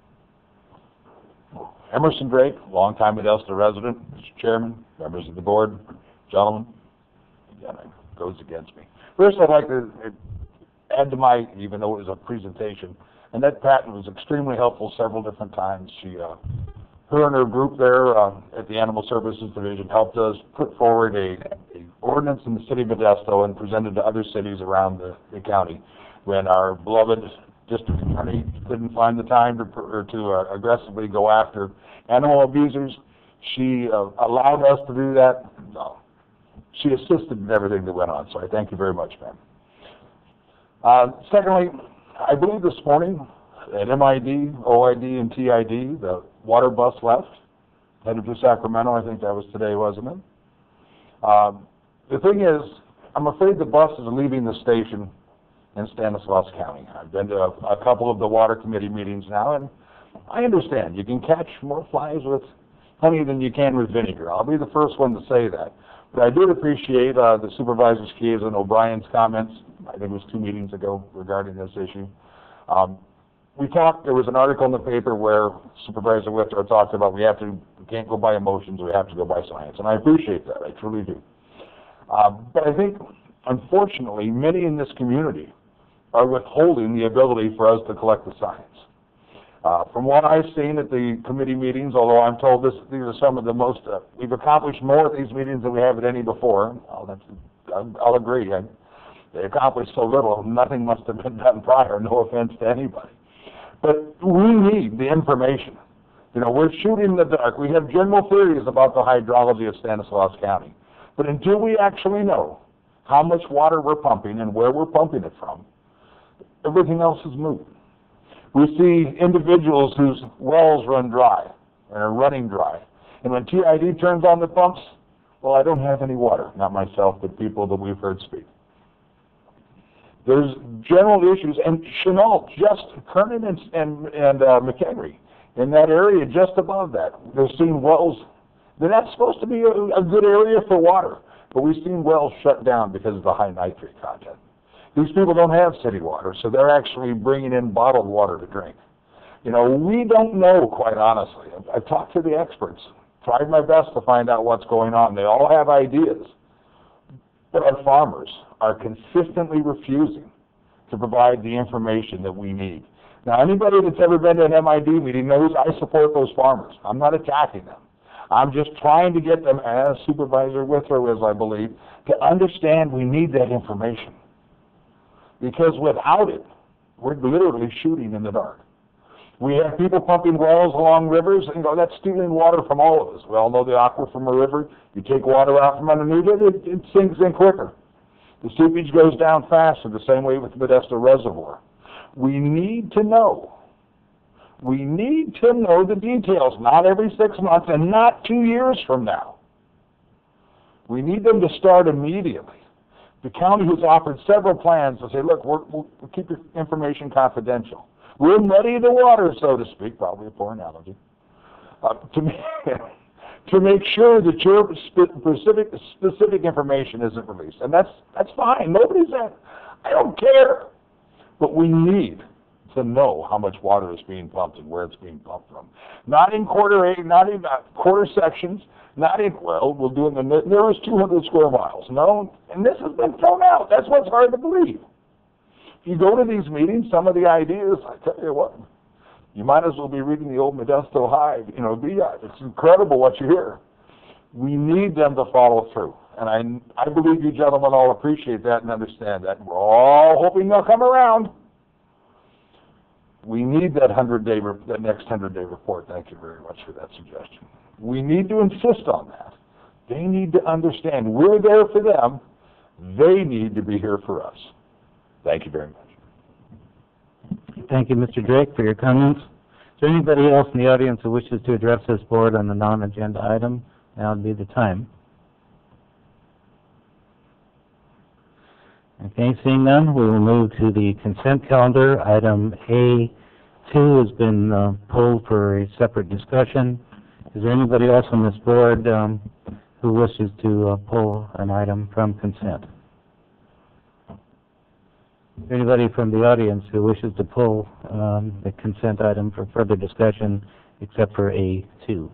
Emerson Drake, longtime Modesto resident, Mr. Chairman, members of the board, gentlemen. Again, it goes against me. First, I'd like to add to my, even though it was a presentation. Annette Patton was extremely helpful several different times. She, her and her group there at the Animal Services Division helped us put forward a ordinance in the city of Modesto and presented to other cities around the county. When our beloved district attorney couldn't find the time to aggressively go after animal abusers, she allowed us to do that. She assisted in everything that went on, so I thank you very much, ma'am. Secondly, I believe this morning at MID, OID, and TID, the water bus left, headed to Sacramento. I think that was today, wasn't it? The thing is, I'm afraid the bus is leaving the station in Stanislaus County. I've been to a couple of the water committee meetings now, and I understand you can catch more flies with honey than you can with vinegar. I'll be the first one to say that. But I did appreciate the Supervisors Keyes and O'Brien's comments, I think it was 2 meetings ago, regarding this issue. We talked, there was an article in the paper where Supervisor Withrow talked about we can't go by emotions, we have to go by science. And I appreciate that, I truly do. But I think, unfortunately, many in this community are withholding the ability for us to collect the science. From what I've seen at the committee meetings, although I'm told these are some of the most, we've accomplished more at these meetings than we have at any before. I'll agree. They accomplished so little, nothing must have been done prior, no offense to anybody. But we need the information. You know, we're shooting in the dark. We have general theories about the hydrology of Stanislaus County. But until we actually know how much water we're pumping and where we're pumping it from, everything else is moot. We see individuals whose wells run dry, or are running dry. And when TID turns on the pumps, well, I don't have any water. Not myself, but people that we've heard speak. There's general issues, and Chenault, just Kernan and McHenry, in that area just above that, they're seeing wells. That's supposed to be a good area for water, but we've seen wells shut down because of the high nitrate content. These people don't have city water, so they're actually bringing in bottled water to drink. You know, we don't know, quite honestly. I've talked to the experts, tried my best to find out what's going on. They all have ideas, but our farmers are consistently refusing to provide the information that we need. Now, anybody that's ever been to an MID meeting knows I support those farmers. I'm not attacking them. I'm just trying to get them, as Supervisor Withrow is, I believe, to understand we need that information. Because without it, we're literally shooting in the dark. We have people pumping wells along rivers, and that's stealing water from all of us. We all know the aquifer from a river. You take water out from underneath it, it sinks in quicker. The seepage goes down faster, the same way with the Modesto Reservoir. We need to know. We need to know the details, not every 6 months and not 2 years from now. We need them to start immediately. The county has offered several plans to say, look, we'll keep your information confidential. We'll muddy the water, so to speak, probably a poor analogy, to make sure that your specific information isn't released. And that's fine. Nobody's that. I don't care. But we need to know how much water is being pumped and where it's being pumped from. Not in quarter sections, not in, well, we'll do it in the nearest 200 square miles. No, and this has been thrown out. That's what's hard to believe. If you go to these meetings, some of the ideas, I tell you what, you might as well be reading the old Modesto Hive, Beehive. It's incredible what you hear. We need them to follow through. And I believe you gentlemen all appreciate that and understand that. We're all hoping they'll come around. We need that next 100-day report. Thank you very much for that suggestion. We need to insist on that. They need to understand we're there for them. They need to be here for us. Thank you very much. Thank you, Mr. Drake, for your comments. Is there anybody else in the audience who wishes to address this board on the non-agenda item? Now would be the time. Okay, seeing none, we will move to the consent calendar. Item A2 has been pulled for a separate discussion. Is there anybody else on this board who wishes to pull an item from consent? Is there anybody from the audience who wishes to pull the consent item for further discussion except for A2?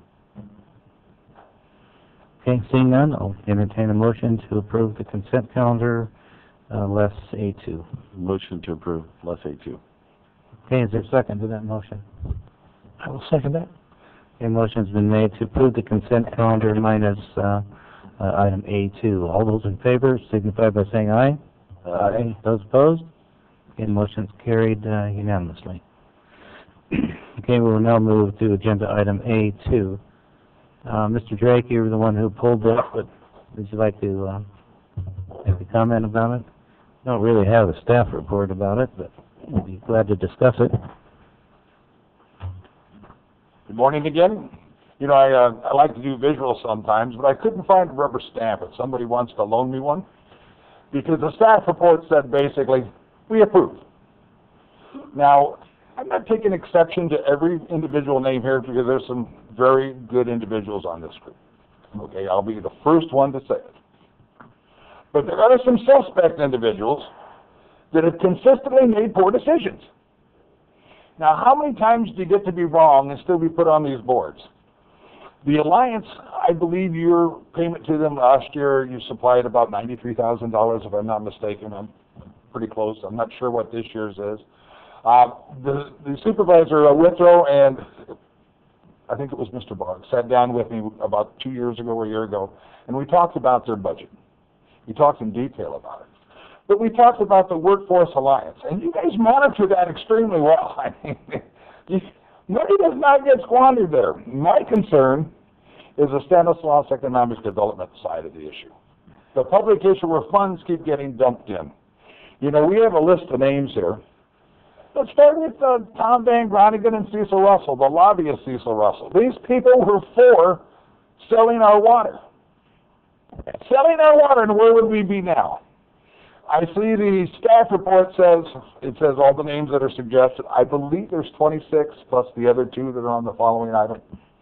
Okay, seeing none, I'll entertain a motion to approve the consent calendar less A2. Motion to approve, less A2. Okay, is there a second to that motion? I will second that. A motion's been made to approve the consent calendar minus item A2. All those in favor signify by saying aye. Aye. Those opposed? Okay, motion's carried unanimously. Okay, we will now move to agenda item A2. Mr. Drake, you were the one who pulled this, but would you like to make a comment about it? Don't really have a staff report about it, but we'll be glad to discuss it. Good morning again. You know, I like to do visuals sometimes, but I couldn't find a rubber stamp if somebody wants to loan me one, because the staff report said basically, we approve. Now, I'm not taking exception to every individual name here because there's some very good individuals on this group. Okay, I'll be the first one to say it. But there are some suspect individuals that have consistently made poor decisions. Now, how many times do you get to be wrong and still be put on these boards? The Alliance, I believe your payment to them last year, you supplied about $93,000, if I'm not mistaken. I'm pretty close. I'm not sure what this year's is. The supervisor, Withrow, and I think it was Mr. Boggs, sat down with me about 2 years ago or a year ago, and we talked about their budget. We talked in detail about it. But we talked about the Workforce Alliance, and you guys monitor that extremely well. I mean, money does not get squandered there. My concern is the Stanislaus economic development side of the issue. The public issue where funds keep getting dumped in. You know, we have a list of names here. Let's start with Tom Van Groningen and Cecil Russell, the lobbyist Cecil Russell. These people were for selling our water. Selling our water, and where would we be now? I see the staff report it says all the names that are suggested. I believe there's 26 plus the other 2 that are on the following item.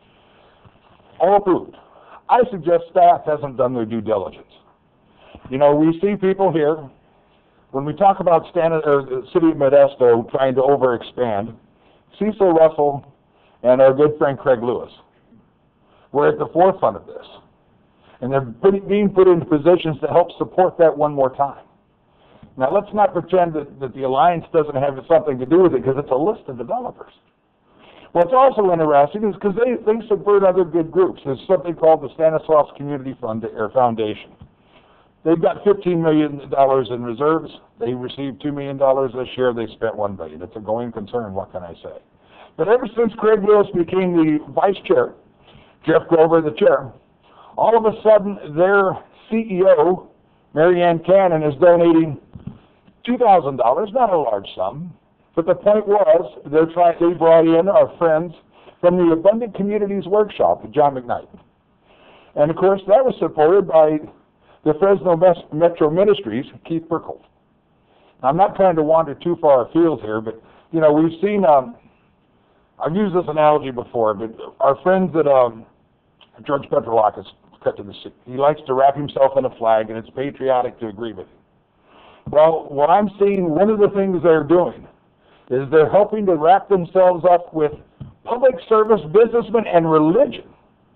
All approved. I suggest staff hasn't done their due diligence. You know, we see people here, when we talk about the city of Modesto trying to overexpand, Cecil Russell and our good friend Craig Lewis were at the forefront of this. And they're being put in positions to help support that one more time. Now, let's not pretend that the Alliance doesn't have something to do with it, because it's a list of developers. What's also interesting is because they subvert other good groups. There's something called the Stanislaus Community Fund or Foundation. They've got $15 million in reserves. They received $2 million this year. They spent $1 million. It's a going concern, what can I say? But ever since Craig Lewis became the vice chair, Jeff Grover the chair, all of a sudden their CEO, Marianne Cannon, is donating $2,000, not a large sum, but the point was they brought in our friends from the Abundant Communities Workshop, John McKnight. And of course that was supported by the Fresno Metro Ministries, Keith Burkle. I'm not trying to wander too far afield here, but you know, we've seen, I've used this analogy before, but our friends at George Petrolakis cut to the sea. He likes to wrap himself in a flag, and it's patriotic to agree with him. Well, what I'm seeing, one of the things they're doing is they're helping to wrap themselves up with public service, businessmen, and religion.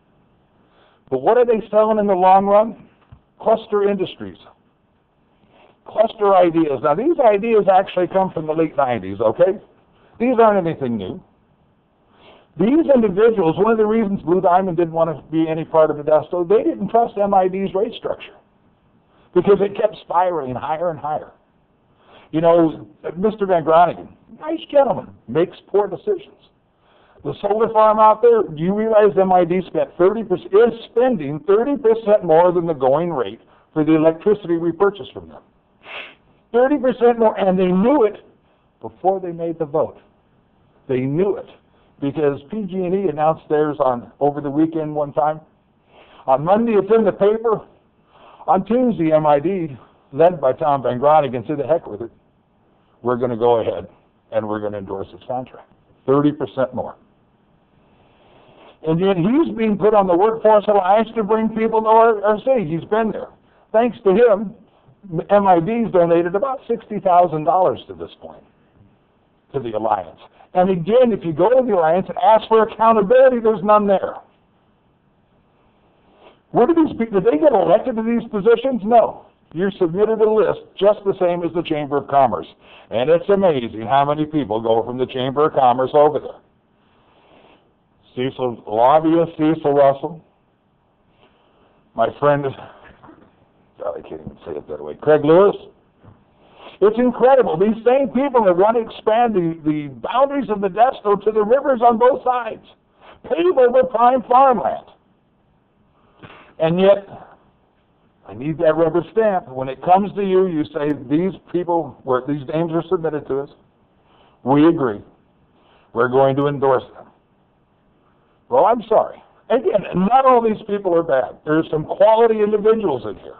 But what are they selling in the long run? Cluster industries. Cluster ideas. Now, these ideas actually come from the late 90s, okay? These aren't anything new. These individuals, one of the reasons Blue Diamond didn't want to be any part of Modesto, they didn't trust MID's rate structure because it kept spiraling higher and higher. You know, Mr. Van Groningen, nice gentleman, makes poor decisions. The solar farm out there, do you realize MID is spending 30% more than the going rate for the electricity we purchase from them? 30% more, and they knew it before they made the vote. They knew it because PG&E announced theirs over the weekend one time. On Monday, it's in the paper. On Tuesday, MID, led by Tom Van Groningen, said, the heck with it. We're going to go ahead and we're going to endorse this contract. 30% more. And yet he's being put on the Workforce Alliance to bring people to our city. He's been there. Thanks to him, MID's donated about $60,000 to this point to the Alliance. And again, if you go to the Alliance and ask for accountability, there's none there. Where do these people, did they get elected to these positions? No. You submitted a list just the same as the Chamber of Commerce. And it's amazing how many people go from the Chamber of Commerce over there. Cecil, lobbyist Cecil Russell, my friend, I can't even say it that way, Craig Lewis. It's incredible. These same people that want to expand the boundaries of Modesto to the rivers on both sides, pave over prime farmland. And yet, I need that rubber stamp. When it comes to you, you say, these people, these names are submitted to us. We agree. We're going to endorse them. Well, I'm sorry. Again, not all these people are bad. There's some quality individuals in here.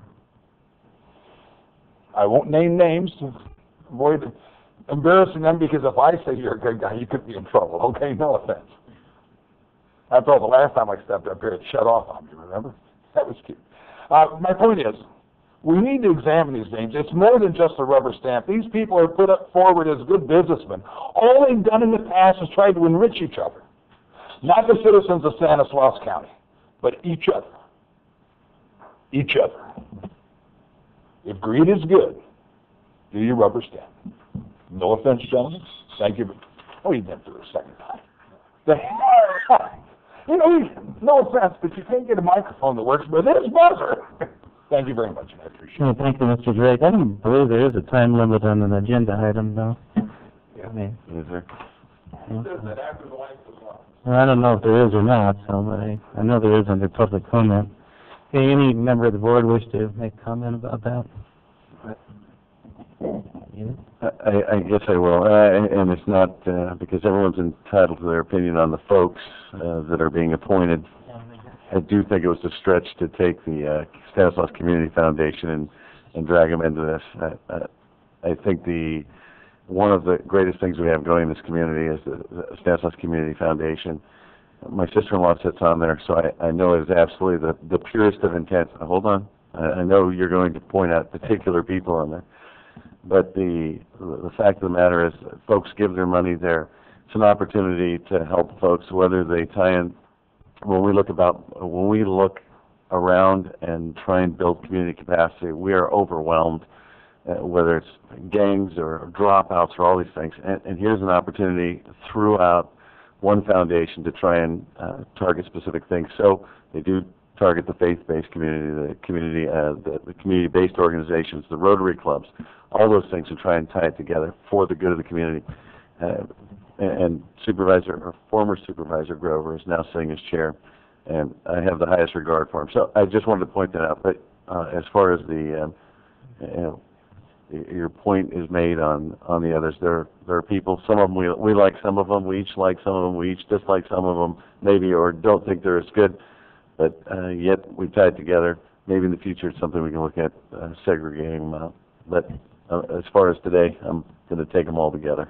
I won't name names to avoid embarrassing them, because if I say you're a good guy, you could be in trouble. Okay, no offense. After all, the last time I stepped up here, it shut off on me, remember? That was cute. My point is, we need to examine these names. It's more than just a rubber stamp. These people are put up forward as good businessmen. All they've done in the past is try to enrich each other. Not the citizens of Stanislaus County, but each other. Each other. If greed is good, do your rubber stamp. No offense, gentlemen. Thank you. Oh, you've been through it a second time. You know, no offense, but you can't get a microphone that works with this buzzer. Thank you very much, and I appreciate it. Thank you, Mr. Drake. I don't believe there is a time limit on an agenda item, though. Yeah. Is there? Well, I don't know if there is or not, so but I know there is under public comment. Okay, any member of the board wish to make a comment about that? I guess I will, and it's not because everyone's entitled to their opinion on the folks that are being appointed. I do think it was a stretch to take the Stanislaus Community Foundation and drag them into this. I think one of the greatest things we have going in this community is the Stanislaus Community Foundation. My sister-in-law sits on there, so I know it is absolutely the purest of intent. Hold on. I know you're going to point out particular people on there. But the fact of the matter is, folks give their money there. It's an opportunity to help folks, whether they tie in. When we look around and try and build community capacity, we are overwhelmed, whether it's gangs or dropouts or all these things. And here's an opportunity throughout one foundation to try and target specific things. So they do target the faith-based community, the community-based organizations, the Rotary clubs, all those things, and try and tie it together for the good of the community. And former Supervisor Grover is now sitting as chair, and I have the highest regard for him. So I just wanted to point that out. But as far as your point is made on the others, there are people. Some of them we like, some of them we each like, some of them we each dislike, some of them maybe or don't think they're as good. But yet we tied together. Maybe in the future it's something we can look at segregating them out. But as far as today, I'm going to take them all together.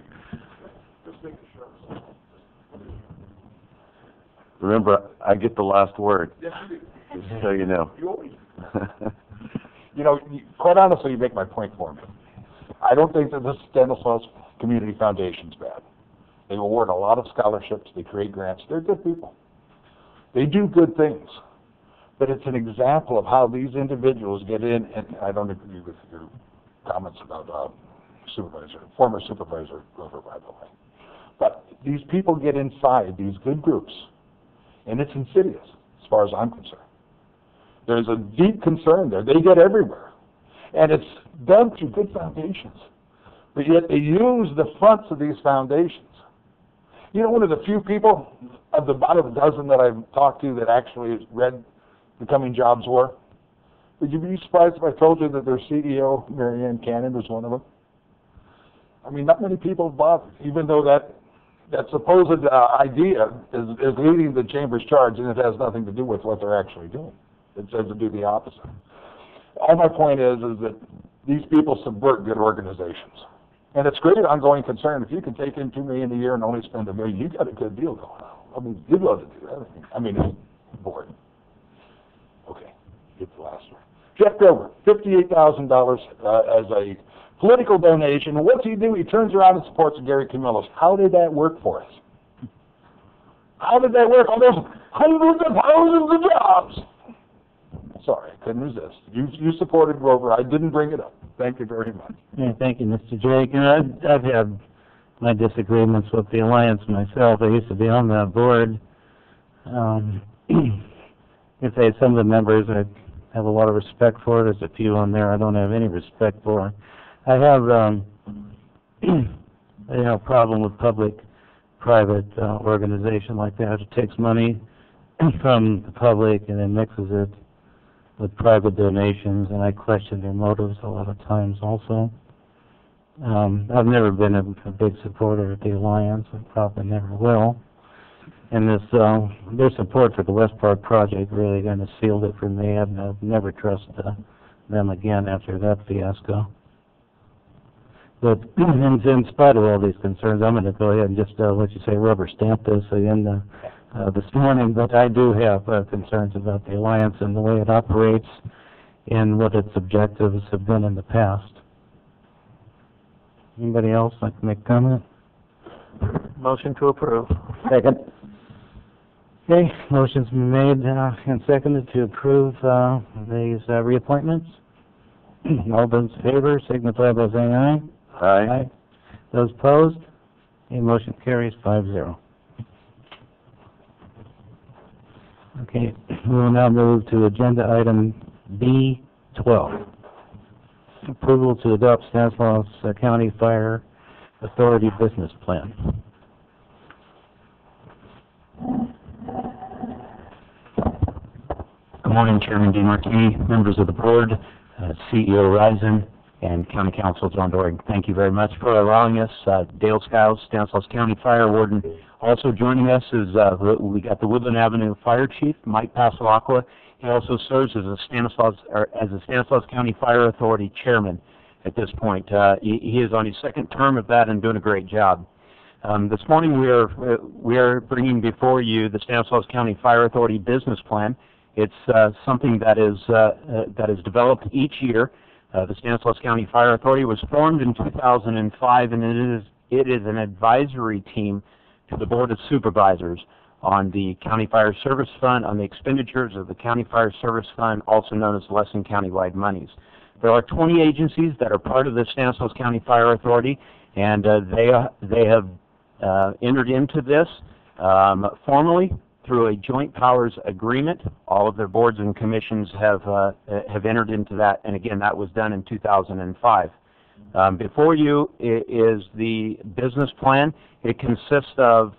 Remember, I get the last word. Yes, you do. Just so you know. You always do. You know, quite honestly, you make my point for me. I don't think that this Stanislaus Community Foundation's bad. They award a lot of scholarships. They create grants. They're good people. They do good things. But it's an example of how these individuals get in, and I don't agree with your comments about former Supervisor Grover, by the way. But these people get inside these good groups, and it's insidious, as far as I'm concerned. There's a deep concern there. They get everywhere. And it's done through good foundations. But yet they use the fronts of these foundations. You know, one of the few people of about a dozen that I've talked to that actually read Becoming Jobs War, would you be surprised if I told you that their CEO, Mary Ann Cannon, was one of them? I mean, not many people have bothered, even though that supposed idea is leading the Chamber's charge, and it has nothing to do with what they're actually doing. It says to do the opposite. All my point is that these people subvert good organizations. And it's great ongoing concern. If you can take in $2 million a year and only spend $1 million, you got a good deal going on. I mean, you'd love to do that. I mean, it's boring. Okay, get the last one. Jeff Grover, $58,000 as a political donation. And what's he do? He turns around and supports Gary Camillus. How did that work for us? How did that work? Oh, there's hundreds of thousands of jobs. sorry, I couldn't resist. You supported Grover. I didn't bring it up. Thank you very much. Yeah, thank you, Mr. Jake. And I've had my disagreements with the Alliance myself. I used to be on that board. If they, some of the members I have a lot of respect for. There's a few on there I don't have any respect for. I have a problem with public-private organization like that. It takes money from the public and then mixes it with private donations, and I question their motives a lot of times also. I've never been a big supporter of the Alliance, and probably never will. And this, their support for the West Park project really kind of sealed it for me. I've never trusted them again after that fiasco. But in spite of all these concerns, I'm going to go ahead and just let you say rubber stamp this again this morning. But I do have concerns about the Alliance and the way it operates and what its objectives have been in the past. Anybody else like to make a comment? Motion to approve. Second. Okay, motion's been made and seconded to approve these reappointments. All those in favor signify by saying aye. Aye. Those opposed? The motion carries 5-0. Okay, we will now move to agenda item B12. Approval to adopt Stanislaus County Fire Authority Business Plan. Good morning, Chairman DeMartini, members of the board, CEO Risen, and County Council John Doring. Thank you very much for allowing us. Dale Skiles, Stanislaus County Fire Warden. Also joining us is we got the Woodland Avenue Fire Chief, Mike Passalacqua. He also serves as a Stanislaus County Fire Authority Chairman at this point. He is on his second term of that and doing a great job. This morning we are bringing before you the Stanislaus County Fire Authority Business Plan. It's something that is developed each year. The Stanislaus County Fire Authority was formed in 2005, and it is an advisory team to the Board of Supervisors on the County Fire Service Fund, on the expenditures of the County Fire Service Fund, also known as Lesson County-wide monies. There are 20 agencies that are part of the Stanislaus County Fire Authority, and they have entered into this formally through a joint powers agreement. All of their boards and commissions have entered into that, and again, that was done in 2005. Before you is the business plan. It consists of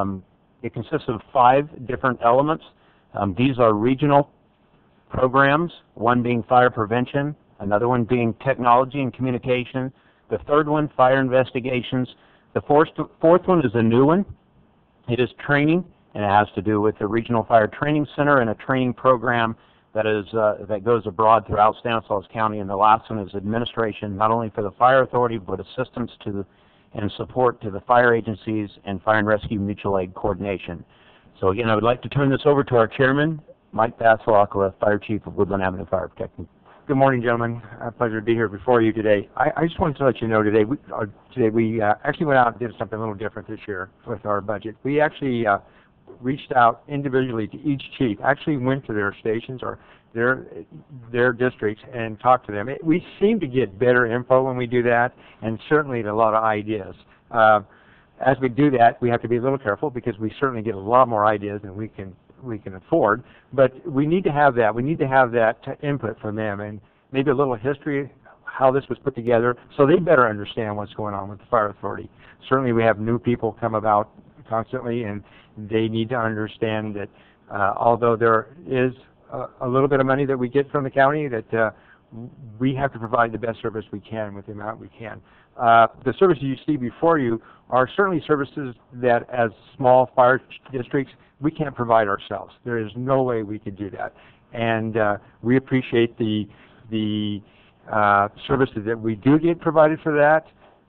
5 different elements. These are regional programs, one being fire prevention, another one being technology and communication, the third one, fire investigations. The fourth one is a new one. It is training, and it has to do with the Regional Fire Training Center and a training program that goes abroad throughout Stanislaus County. And the last one is administration, not only for the fire authority, but assistance to and support to the fire agencies and fire and rescue mutual aid coordination. So again, I would like to turn this over to our chairman, Mike Passalacqua, Fire Chief of Woodland Avenue Fire Protection. Good morning, gentlemen. A pleasure to be here before you today. I just wanted to let you know today we actually went out and did something a little different this year with our budget. We actually reached out individually to each chief, actually went to their stations or their districts and talked to them. We seem to get better info when we do that, and certainly a lot of ideas. As we do that, we have to be a little careful because we certainly get a lot more ideas than we can afford, but we need to have that. We need to have that input from them and maybe a little history, how this was put together, so they better understand what's going on with the fire authority. Certainly we have new people come about constantly, and they need to understand that although there is a little bit of money that we get from the county, that we have to provide the best service we can with the amount we can. The services you see before you are certainly services that as small fire districts we can't provide ourselves. There is no way we could do that. And we appreciate the services that we do get provided for that.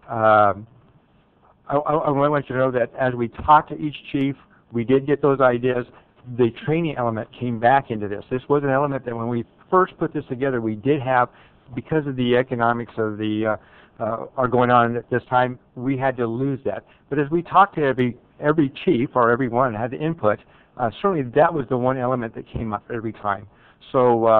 I want to let you know that as we talked to each chief, we did get those ideas. The training element came back into this. This was an element that when we first put this together, we did have, because of the economics of the are going on at this time, we had to lose that. But as we talked to every chief or everyone had the input, certainly that was the one element that came up every time. So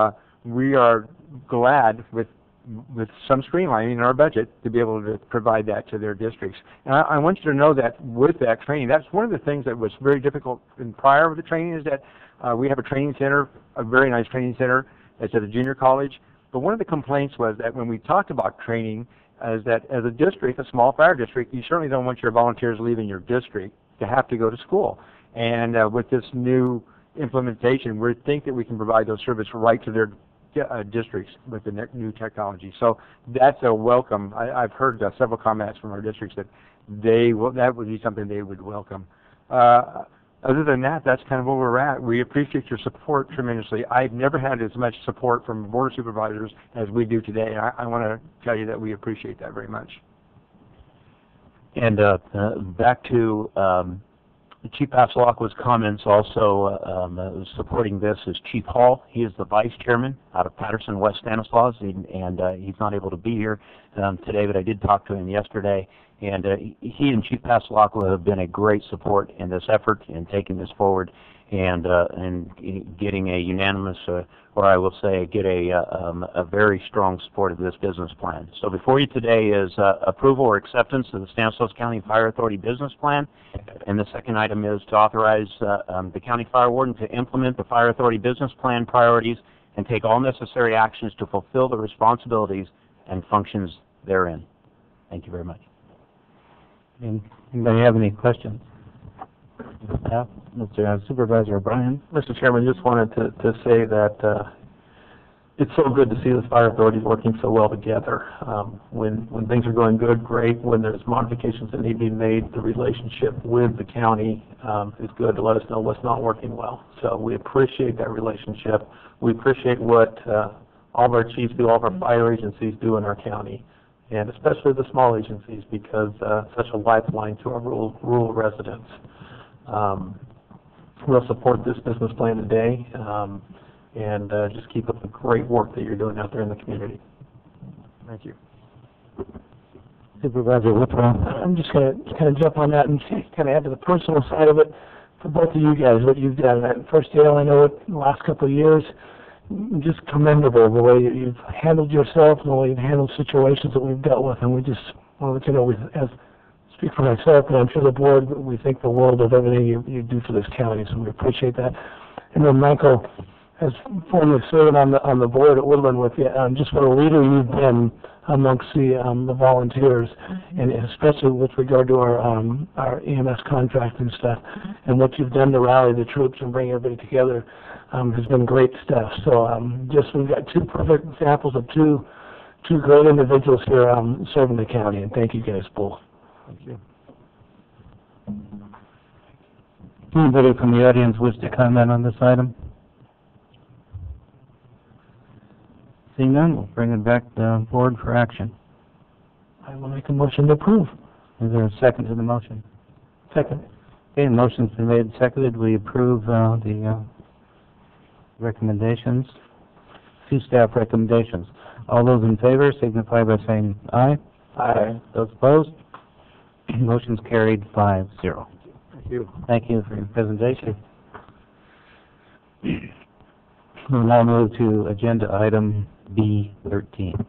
we are glad with some streamlining in our budget to be able to provide that to their districts. And I want you to know that with that training, that's one of the things that was very difficult in prior with the training is that we have a training center, a very nice training center that's at a junior college. But one of the complaints was that when we talked about training, is that as a district, a small fire district, you certainly don't want your volunteers leaving your district to have to go to school. And with this new implementation, we think that we can provide those services right to their districts with the new technology. So that's a welcome. I've heard several comments from our districts that that would be something they would welcome. Other than that, that's kind of where we're at. We appreciate your support tremendously. I've never had as much support from Board of Supervisors as we do today. I want to tell you that we appreciate that very much. And back to Chief Passalacqua's comments, also supporting this is Chief Hall. He is the Vice Chairman out of Patterson, West Stanislaus, and he's not able to be here today, but I did talk to him yesterday. And he and Chief Passalacqua have been a great support in this effort in taking this forward and getting a unanimous, or I will say, get a very strong support of this business plan. So before you today is approval or acceptance of the Stanislaus County Fire Authority business plan. And the second item is to authorize the County Fire Warden to implement the Fire Authority business plan priorities and take all necessary actions to fulfill the responsibilities and functions therein. Thank you very much. Anybody have any questions? Mr. Supervisor O'Brien. Mr. Chairman, just wanted to say that it's so good to see the fire authorities working so well together. When things are going good, great. When there's modifications that need to be made, the relationship with the county is good to let us know what's not working well. So we appreciate that relationship. We appreciate what all of our chiefs do, all of our fire agencies do in our county, and especially the small agencies, because such a lifeline to our rural residents. We'll support this business plan today, and just keep up the great work that you're doing out there in the community. Thank you. Supervisor Whipple. I'm just going to kind of jump on that and kind of add to the personal side of it for both of you guys, what you've done. And First Dale, I know it in the last couple of years, just commendable the way you've handled yourself and the way you've handled situations that we've dealt with. And we just want to let you know, as speak for myself, and I'm sure the board, we think the world of everything you do for this county, so we appreciate that. And then Michael has formerly served on the board at Woodland with you. Just what a leader you've been amongst the volunteers, and especially with regard to our EMS contract and stuff, and what you've done to rally the troops and bring everybody together has been great stuff. So just we've got two perfect examples of two great individuals here serving the county, and thank you guys both. Thank you. Anybody from the audience wish to comment on this item? Seeing none, we'll bring it back to the board for action. I will make a motion to approve. Is there a second to the motion? Second. Okay, the motion's been made and seconded. We approve the recommendations, two staff recommendations. All those in favor signify by saying aye. Aye. Those opposed? Motion's carried 5-0. Thank you. Thank you for your presentation. We'll now move to agenda item B13.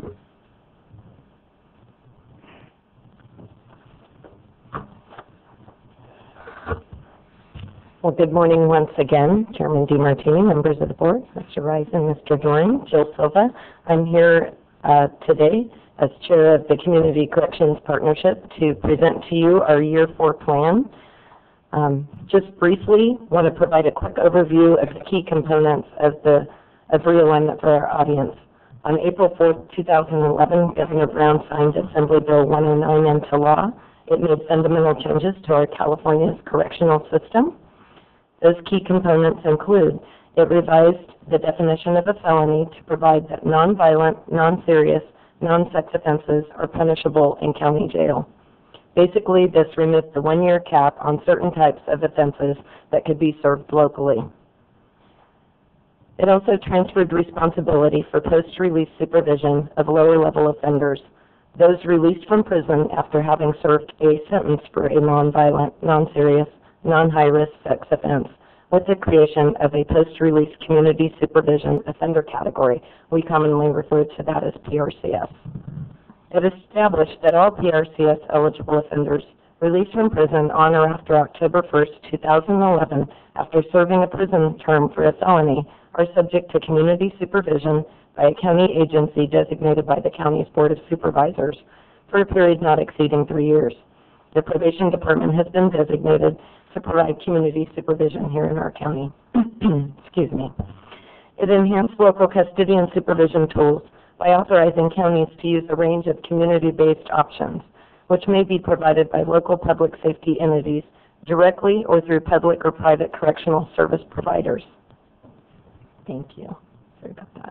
Well, good morning once again, Chairman DeMartini, members of the board, Mr. Risen, Mr. Doring, Jill Silva. I'm here today as chair of the Community Corrections Partnership to present to you our Year 4 plan. Just briefly, want to provide a quick overview of the key components of realignment for our audience. On April 4th, 2011, Governor Brown signed Assembly Bill 109 into law. It made fundamental changes to our California's correctional system. Those key components include: it revised the definition of a felony to provide that nonviolent, non-serious, non-sex offenses are punishable in county jail. Basically, this removed the one-year cap on certain types of offenses that could be served locally. It also transferred responsibility for post-release supervision of lower-level offenders. Those released from prison after having served a sentence for a nonviolent, non-serious, non-high-risk sex offense with the creation of a post-release community supervision offender category. We commonly refer to that as PRCS. It established that all PRCS eligible offenders released from prison on or after October 1st, 2011, after serving a prison term for a felony, are subject to community supervision by a county agency designated by the county's Board of Supervisors for a period not exceeding 3 years. The probation department has been designated to provide community supervision here in our county. Excuse me. It enhanced local custody and supervision tools by authorizing counties to use a range of community-based options, which may be provided by local public safety entities directly or through public or private correctional service providers. Thank you. Sorry about that.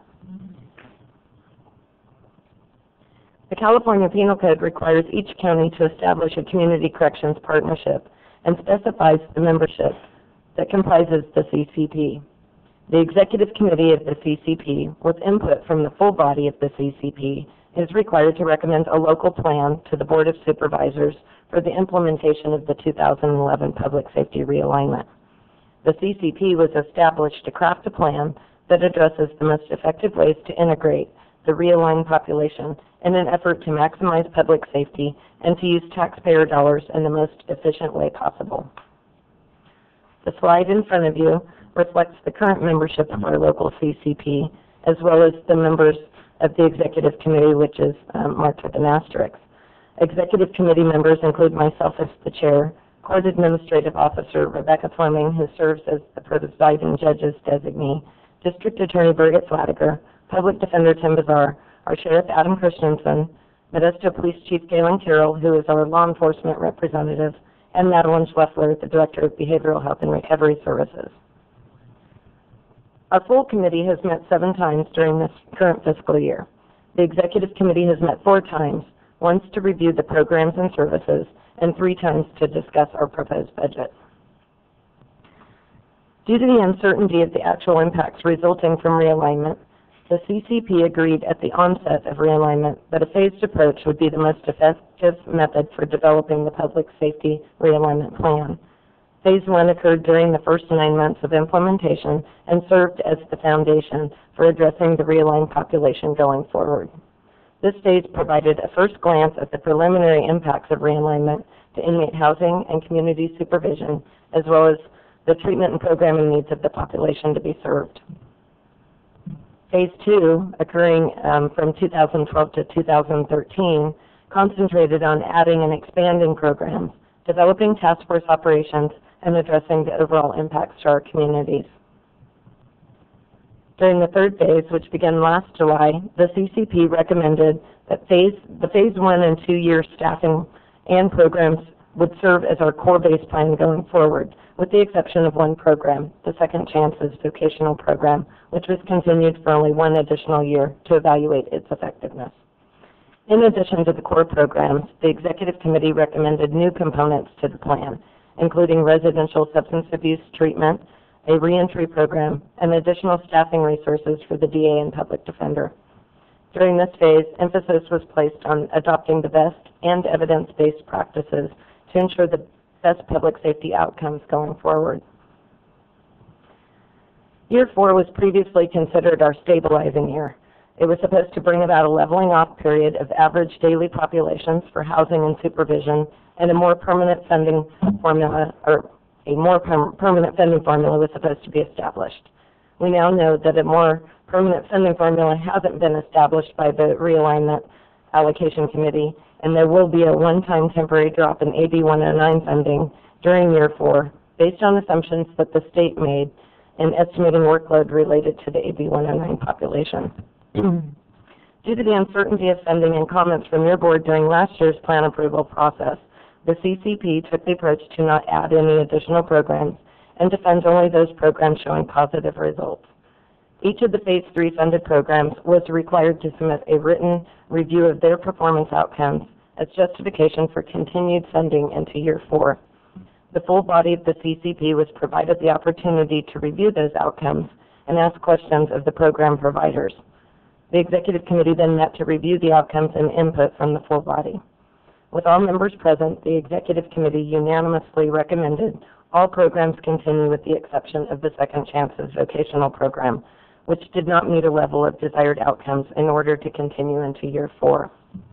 The California Penal Code requires each county to establish a community corrections partnership and specifies the membership that comprises the CCP. The Executive Committee of the CCP, with input from the full body of the CCP, is required to recommend a local plan to the Board of Supervisors for the implementation of the 2011 Public Safety Realignment. The CCP was established to craft a plan that addresses the most effective ways to integrate the realigned population in an effort to maximize public safety and to use taxpayer dollars in the most efficient way possible. The slide in front of you reflects the current membership of our local CCP, as well as the members of the Executive Committee, which is marked with an asterisk. Executive Committee members include myself as the chair, Court Administrative Officer Rebecca Fleming, who serves as the presiding judge's designee, District Attorney Birgit Flatiger, Public Defender Tim Bazar, our Sheriff Adam Christensen, Modesto Police Chief Galen Carroll, who is our law enforcement representative, and Madeline Schleffler, the Director of Behavioral Health and Recovery Services. Our full committee has met 7 times during this current fiscal year. The Executive Committee has met 4 times, once to review the programs and services, and 3 times to discuss our proposed budget. Due to the uncertainty of the actual impacts resulting from realignment, the CCP agreed at the onset of realignment that a phased approach would be the most effective method for developing the Public Safety Realignment Plan. Phase 1 occurred during the first 9 months of implementation and served as the foundation for addressing the realigned population going forward. This phase provided a first glance at the preliminary impacts of realignment to inmate housing and community supervision, as well as the treatment and programming needs of the population to be served. Phase 2, occurring from 2012 to 2013, concentrated on adding and expanding programs, developing task force operations, and addressing the overall impacts to our communities. During the 3rd phase, which began last July, the CCP recommended that the Phase 1 and 2-year staffing and programs would serve as our core base plan going forward, with the exception of 1 program, the Second Chances Vocational Program, which was continued for only 1 additional year to evaluate its effectiveness. In addition to the core programs, the Executive Committee recommended new components to the plan, including residential substance abuse treatment, a reentry program, and additional staffing resources for the DA and public defender. During this phase, emphasis was placed on adopting the best and evidence-based practices to ensure the best public safety outcomes going forward. Year 4 was previously considered our stabilizing year. It was supposed to bring about a leveling off period of average daily populations for housing and supervision, and a more permanent funding formula, was supposed to be established. We now know that a more permanent funding formula hasn't been established by the Realignment Allocation Committee, and there will be a one-time temporary drop in AB 109 funding during year 4, based on assumptions that the state made in estimating workload related to the AB 109 population. Due to the uncertainty of funding and comments from your board during last year's plan approval process, the CCP took the approach to not add any additional programs and to fund only those programs showing positive results. Each of the Phase 3 funded programs was required to submit a written review of their performance outcomes as justification for continued funding into year 4. The full body of the CCP was provided the opportunity to review those outcomes and ask questions of the program providers. The Executive Committee then met to review the outcomes and input from the full body. With all members present, the Executive Committee unanimously recommended All programs continue with the exception of the Second Chances vocational program, which did not meet a level of desired outcomes in order to continue into year 4.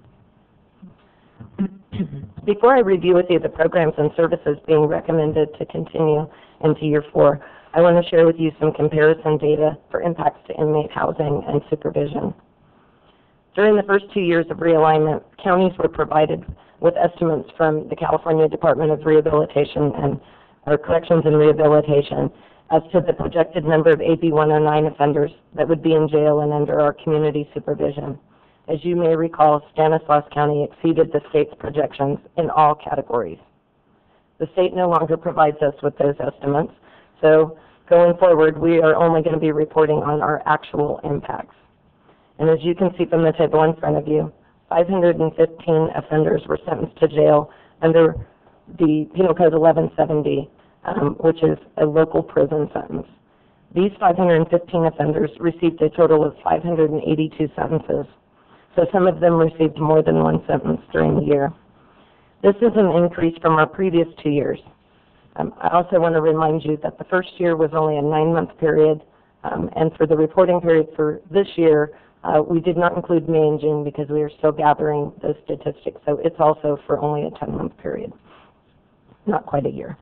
Before I review with you the programs and services being recommended to continue into year 4, I want to share with you some comparison data for impacts to inmate housing and supervision. During the first 2 years of realignment, counties were provided with estimates from the California Department of Rehabilitation and Corrections and Rehabilitation as to the projected number of AB 109 offenders that would be in jail and under our community supervision. As you may recall, Stanislaus County exceeded the state's projections in all categories. The state no longer provides us with those estimates, so going forward, we are only going to be reporting on our actual impacts. And as you can see from the table in front of you, 515 offenders were sentenced to jail under the Penal Code 1170, which is a local prison sentence. These 515 offenders received a total of 582 sentences. So some of them received more than one sentence during the year. This is an increase from our previous 2 years. I also want to remind you that the first year was only a 9-month period, and for the reporting period for this year, we did not include May and June because we are still gathering those statistics, so it's also for only a 10-month period, not quite a year.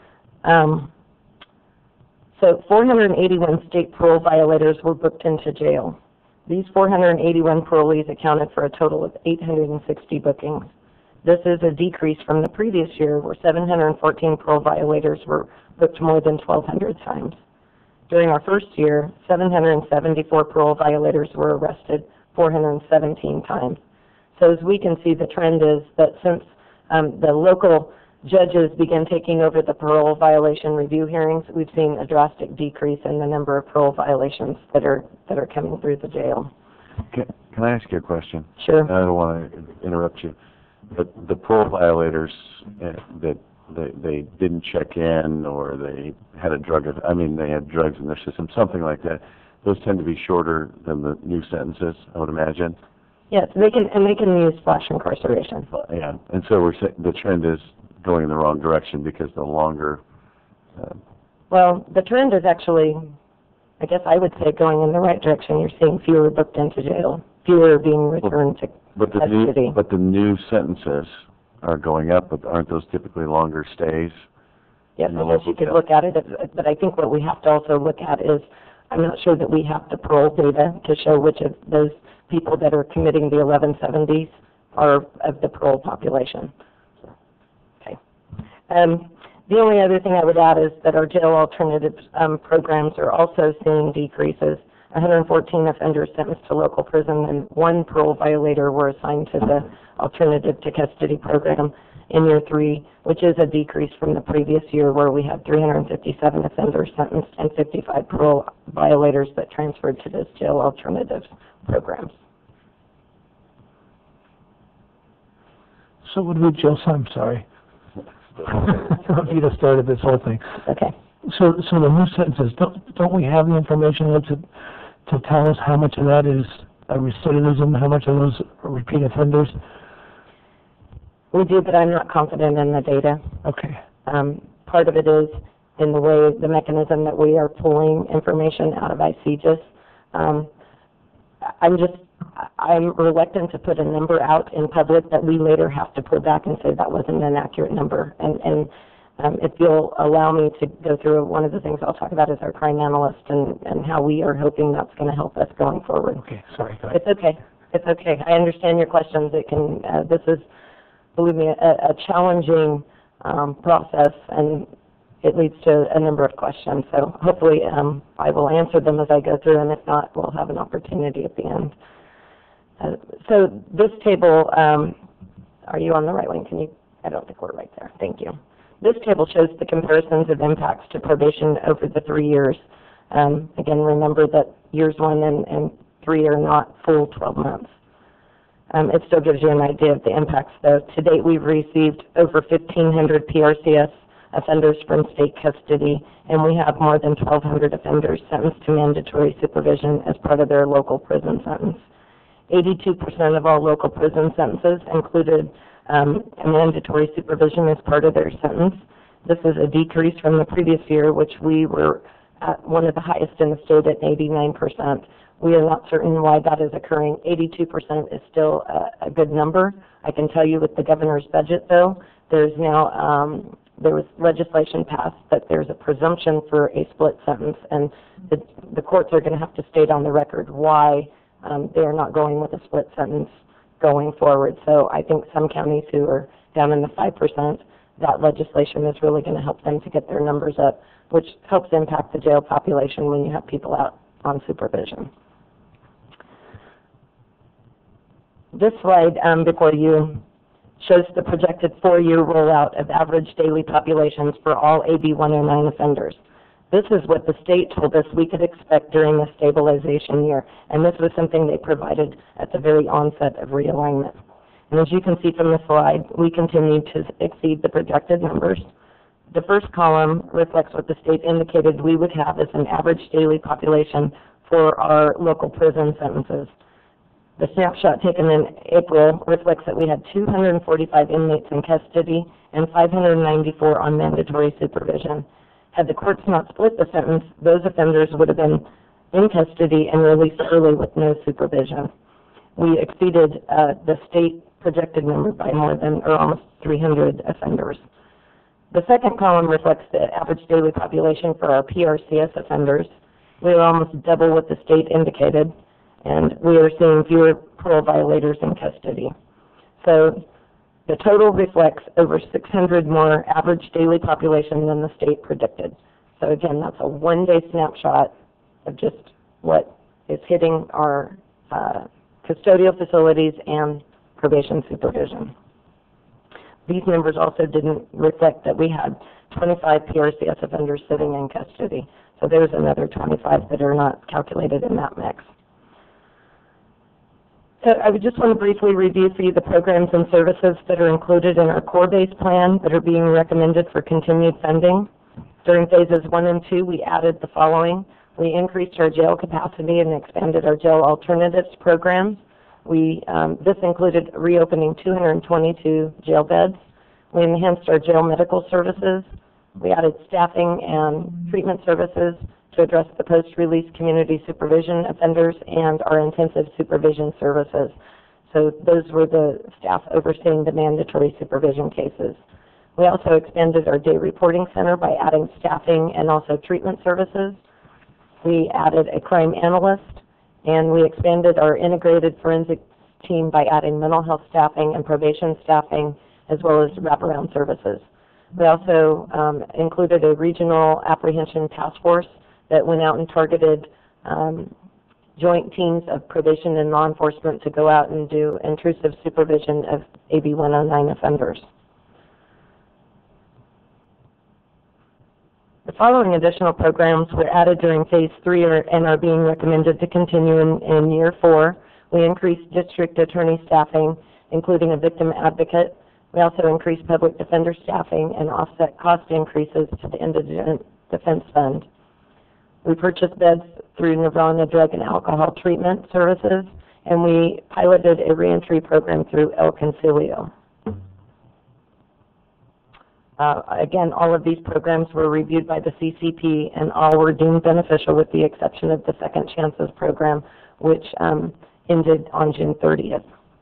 So 481 state parole violators were booked into jail. These 481 parolees accounted for a total of 860 bookings. This is a decrease from the previous year where 714 parole violators were booked more than 1,200 times. During our first year, 774 parole violators were arrested 417 times. So as we can see, the trend is that since the local judges began taking over the parole violation review hearings, we've seen a drastic decrease in the number of parole violations that are coming through the jail. Can I ask you a question? Sure. I don't want to interrupt you. But the parole violators that they didn't check in, or they had they had drugs in their system, something like that, those tend to be shorter than the new sentences, I would imagine. Yes, they can use flash incarceration. Yeah, and so the trend is going in the wrong direction because the longer... Well, the trend is actually, I guess I would say, going in the right direction. You're seeing fewer booked into jail, fewer being returned to custody. But the new sentences are going up, but aren't those typically longer stays? Yes, I guess you could look at it, but I think what we have to also look at is, I'm not sure that we have the parole data to show which of those people that are committing the 1170s are of the parole population. Okay. The only other thing I would add is that our jail alternatives programs are also seeing decreases. 114 offenders sentenced to local prison and 1 parole violator were assigned to the alternative to custody program in year 3, which is a decrease from the previous year where we had 357 offenders sentenced and 55 parole violators that transferred to this jail alternatives programs. So what would Jill, I'm sorry. You just started this whole thing. Okay. So the new sentences, don't we have the information to tell us how much of that is recidivism, how much of those are repeat offenders? We do, but I'm not confident in the data. Okay. Part of it is in the mechanism that we are pulling information out of ICGIS. I'm reluctant to put a number out in public that we later have to pull back and say that wasn't an accurate number. And if you'll allow me to go through, one of the things I'll talk about is our crime analyst and how we are hoping that's going to help us going forward. Okay, sorry. It's okay. It's okay. I understand your questions. It can. This is, believe me, a challenging process, and it leads to a number of questions. So hopefully I will answer them as I go through, and if not, we'll have an opportunity at the end. So this table, are you on the right one? I don't think we're right there. Thank you. This table shows the comparisons of impacts to probation over the 3 years. Again, remember that years 1 and 3 are not full 12 months. It still gives you an idea of the impacts, though. To date, we've received over 1,500 PRCS offenders from state custody, and we have more than 1,200 offenders sentenced to mandatory supervision as part of their local prison sentence. 82% of all local prison sentences included a mandatory supervision as part of their sentence, This is a decrease from the previous year, which we were at one of the highest in the state at 89%. We are not certain why that is occurring. 82% is still a good number. I can tell you with the governor's budget, though, there's now there was legislation passed that there's a presumption for a split sentence, and the courts are going to have to state on the record why they are not going with a split sentence going forward. So I think some counties who are down in the 5%, that legislation is really going to help them to get their numbers up, which helps impact the jail population when you have people out on supervision. This slide before you shows the projected 4-year rollout of average daily populations for all AB 109 offenders. This is what the state told us we could expect during the stabilization year, and this was something they provided at the very onset of realignment. And as you can see from the slide, we continue to exceed the projected numbers. The first column reflects what the state indicated we would have as an average daily population for our local prison sentences. The snapshot taken in April reflects that we had 245 inmates in custody and 594 on mandatory supervision. Had the courts not split the sentence, those offenders would have been in custody and released early with no supervision. We exceeded the state projected number by more than, or almost 300 offenders. The second column reflects the average daily population for our PRCS offenders. We are almost double what the state indicated, and we are seeing fewer parole violators in custody. So the total reflects over 600 more average daily population than the state predicted. So again, that's a one-day snapshot of just what is hitting our custodial facilities and probation supervision. These numbers also didn't reflect that we had 25 PRCS offenders sitting in custody. So there's another 25 that are not calculated in that mix. So I would just want to briefly review for you the programs and services that are included in our core base plan that are being recommended for continued funding. During phases 1 and 2, we added the following. We increased our jail capacity and expanded our jail alternatives programs. This included reopening 222 jail beds. We enhanced our jail medical services. We added staffing and treatment services to address the post-release community supervision offenders and our intensive supervision services. So those were the staff overseeing the mandatory supervision cases. We also expanded our day reporting center by adding staffing and also treatment services. We added a crime analyst, and we expanded our integrated forensic team by adding mental health staffing and probation staffing, as well as wraparound services. We also included a regional apprehension task force that went out and targeted joint teams of probation and law enforcement to go out and do intrusive supervision of AB 109 offenders. The following additional programs were added during Phase 3 and are being recommended to continue in Year 4. We increased district attorney staffing, including a victim advocate. We also increased public defender staffing and offset cost increases to the Indigent Defense Fund. We purchased beds through Nirvana Drug and Alcohol Treatment Services, and we piloted a reentry program through El Concilio. Again, all of these programs were reviewed by the CCP, and all were deemed beneficial with the exception of the Second Chances program, which ended on June 30th.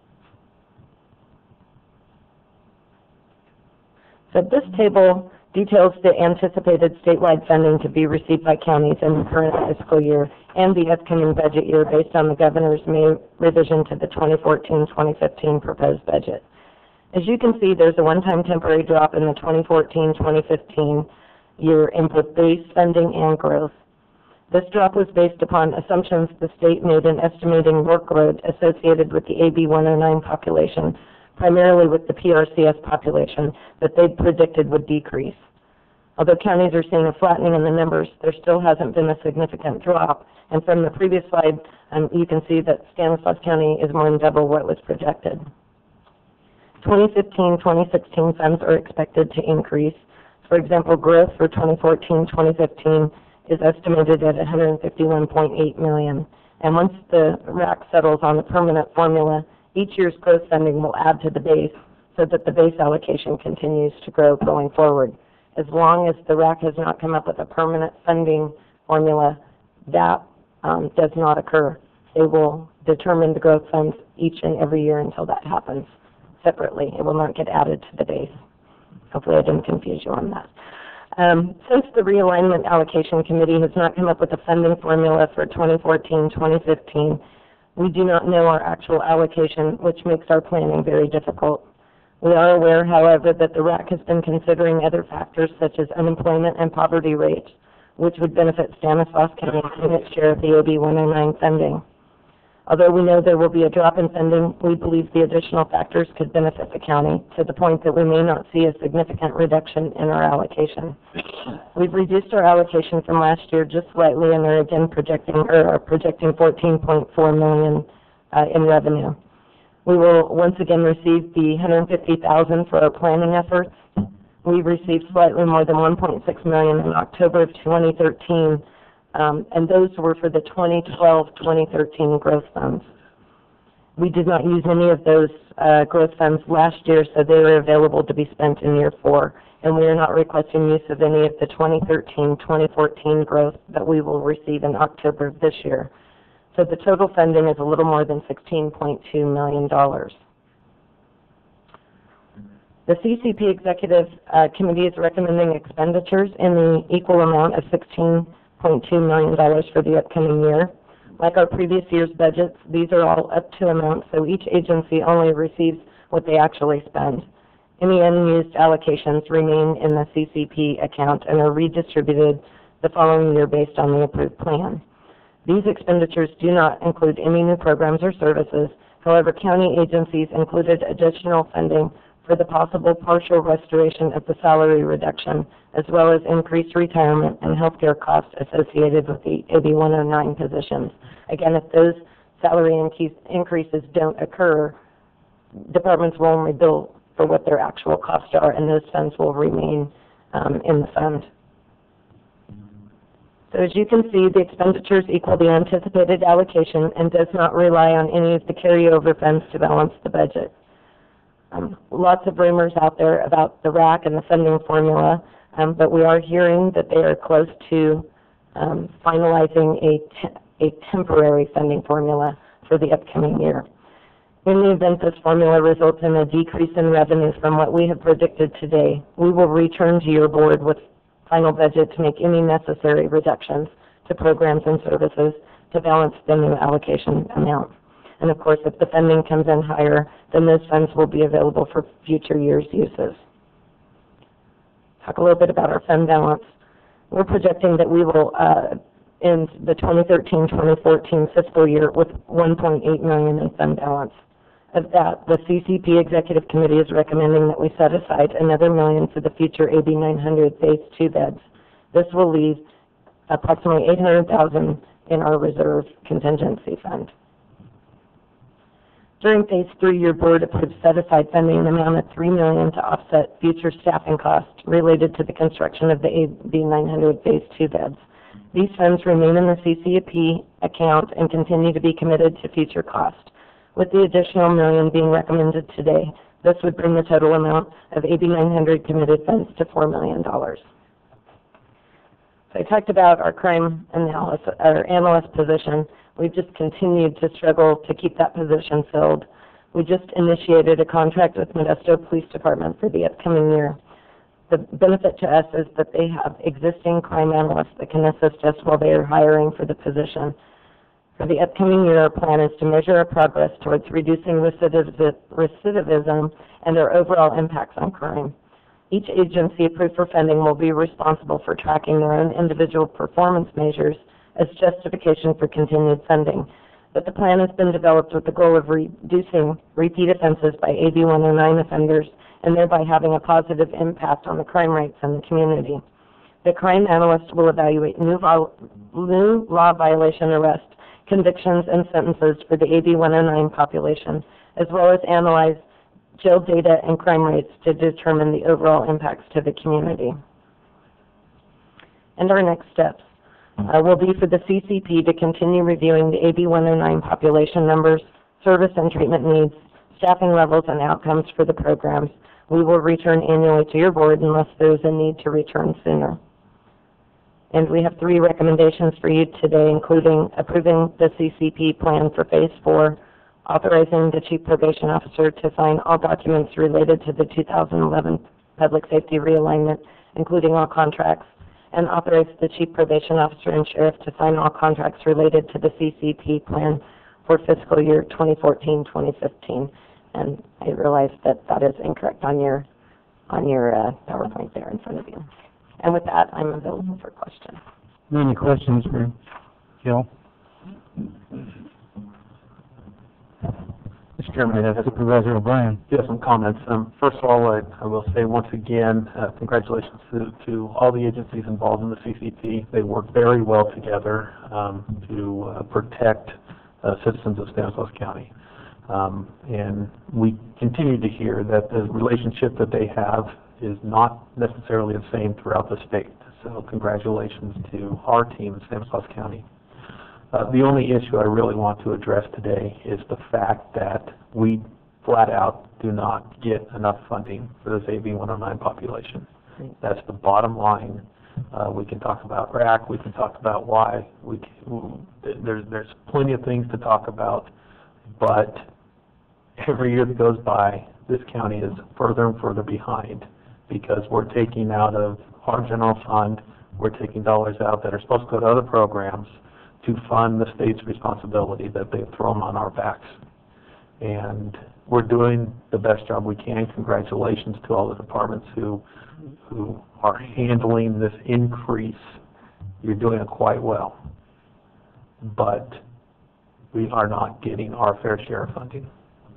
So this table details the anticipated statewide funding to be received by counties in the current fiscal year and the upcoming budget year based on the governor's May revision to the 2014-2015 proposed budget. As you can see, there's a one-time temporary drop in the 2014-2015 year in both base funding and growth. This drop was based upon assumptions the state made in estimating workload associated with the AB 109 population, primarily with the PRCS population, that they predicted would decrease. Although counties are seeing a flattening in the numbers, there still hasn't been a significant drop. And from the previous slide, you can see that Stanislaus County is more than double what was projected. 2015-2016 funds are expected to increase. For example, growth for 2014-2015 is estimated at $151.8 million. And once the RAC settles on the permanent formula, each year's growth funding will add to the base so that the base allocation continues to grow going forward. As long as the RAC has not come up with a permanent funding formula, that does not occur. They will determine the growth funds each and every year until that happens separately. It will not get added to the base. Hopefully I didn't confuse you on that. Since the Realignment Allocation Committee has not come up with a funding formula for 2014-2015, we do not know our actual allocation, which makes our planning very difficult. We are aware, however, that the RAC has been considering other factors such as unemployment and poverty rates, which would benefit Stanislaus County in its share of the AB 109 funding. Although we know there will be a drop in funding, we believe the additional factors could benefit the county to the point that we may not see a significant reduction in our allocation. We've reduced our allocation from last year just slightly and are again projecting 14.4 million in revenue. We will once again receive the $150,000 for our planning efforts. We received slightly more than $1.6 million in October of 2013. And those were for the 2012-2013 growth funds. We did not use any of those growth funds last year, so they were available to be spent in year 4. And we are not requesting use of any of the 2013-2014 growth that we will receive in October of this year. So the total funding is a little more than $16.2 million. The CCP Executive Committee is recommending expenditures in the equal amount of $16.2 million for the upcoming year. Like our previous year's budgets, these are all up to amounts, so each agency only receives what they actually spend. Any unused allocations remain in the CCP account and are redistributed the following year based on the approved plan. These expenditures do not include any new programs or services. However, county agencies included additional funding for the possible partial restoration of the salary reduction, as well as increased retirement and health care costs associated with the AB 109 positions. Again, if those salary increases don't occur, departments will only bill for what their actual costs are, and those funds will remain in the fund. So as you can see, the expenditures equal the anticipated allocation and does not rely on any of the carryover funds to balance the budget. Lots of rumors out there about the RAC and the funding formula, but we are hearing that they are close to finalizing a temporary funding formula for the upcoming year. In the event this formula results in a decrease in revenue from what we have predicted today, we will return to your board with final budget to make any necessary reductions to programs and services to balance the new allocation amount. And of course, if the funding comes in higher, then those funds will be available for future years' uses. Talk a little bit about our fund balance. We're projecting that we will end the 2013-2014 fiscal year with $1.8 million in fund balance. Of that, the CCP Executive Committee is recommending that we set aside another $1 million for the future AB 900 Phase 2 beds. This will leave approximately $800,000 in our reserve contingency fund. During Phase 3, your board approved set-aside funding in the amount of $3 million to offset future staffing costs related to the construction of the AB 900 Phase 2 beds. These funds remain in the CCP account and continue to be committed to future costs. With the additional $1 million being recommended today, this would bring the total amount of AB 900 committed funds to $4 million. So I talked about our crime analyst position. We've just continued to struggle to keep that position filled. We just initiated a contract with Modesto Police Department for the upcoming year. The benefit to us is that they have existing crime analysts that can assist us while they are hiring for the position. For the upcoming year, our plan is to measure our progress towards reducing recidivism and our overall impacts on crime. Each agency approved for funding will be responsible for tracking their own individual performance measures as justification for continued funding. But the plan has been developed with the goal of reducing repeat offenses by AB 109 offenders and thereby having a positive impact on the crime rates in the community. The crime analyst will evaluate new law violation arrests, convictions, and sentences for the AB 109 population, as well as analyze jail data and crime rates to determine the overall impacts to the community. And our next steps will be for the CCP to continue reviewing the AB 109 population numbers, service and treatment needs, staffing levels, and outcomes for the programs. We will return annually to your board unless there's a need to return sooner. And we have 3 recommendations for you today, including approving the CCP plan for Phase 4, authorizing the Chief Probation Officer to sign all documents related to the 2011 Public Safety Realignment, including all contracts, and authorize the Chief Probation Officer and Sheriff to sign all contracts related to the CCP plan for fiscal year 2014-2015. And I realize that that is incorrect on your PowerPoint there in front of you. And with that, I'm available for questions. Any questions for Gil? Mr. Chairman, I have Supervisor O'Brien. some comments. First of all, I will say once again, congratulations to all the agencies involved in the CCP. They work very well together to protect citizens of Stanislaus County. And we continue to hear that the relationship that they have is not necessarily the same throughout the state. So congratulations to our team in Stanislaus County. The only issue I really want to address today is the fact that we flat out do not get enough funding for this AB 109 population. That's the bottom line. We can talk about RAC, we can talk about why. There's plenty of things to talk about, but every year that goes by, this county is further and further behind because we're taking out of our general fund, we're taking dollars out that are supposed to go to other programs to fund the state's responsibility that they've thrown on our backs. And we're doing the best job we can. Congratulations to all the departments who are handling this increase. You're doing it quite well. But we are not getting our fair share of funding.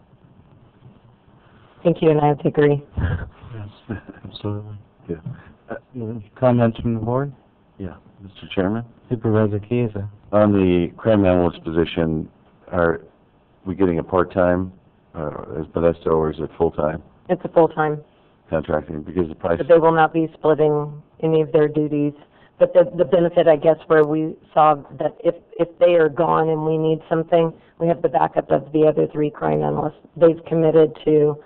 Thank you, and I have to agree. Yes, absolutely. Yeah. Comments from the board? Yeah, Mr. Chairman? Supervisor Chiesa. On the crime analyst position, are we getting a part-time as Modesto, or is it full-time It's a full-time, contracting? Because the price... but they will not be splitting any of their duties. But the benefit, I guess, where we saw that if they are gone and we need something, we have the backup of the other 3 crime analysts. They've committed to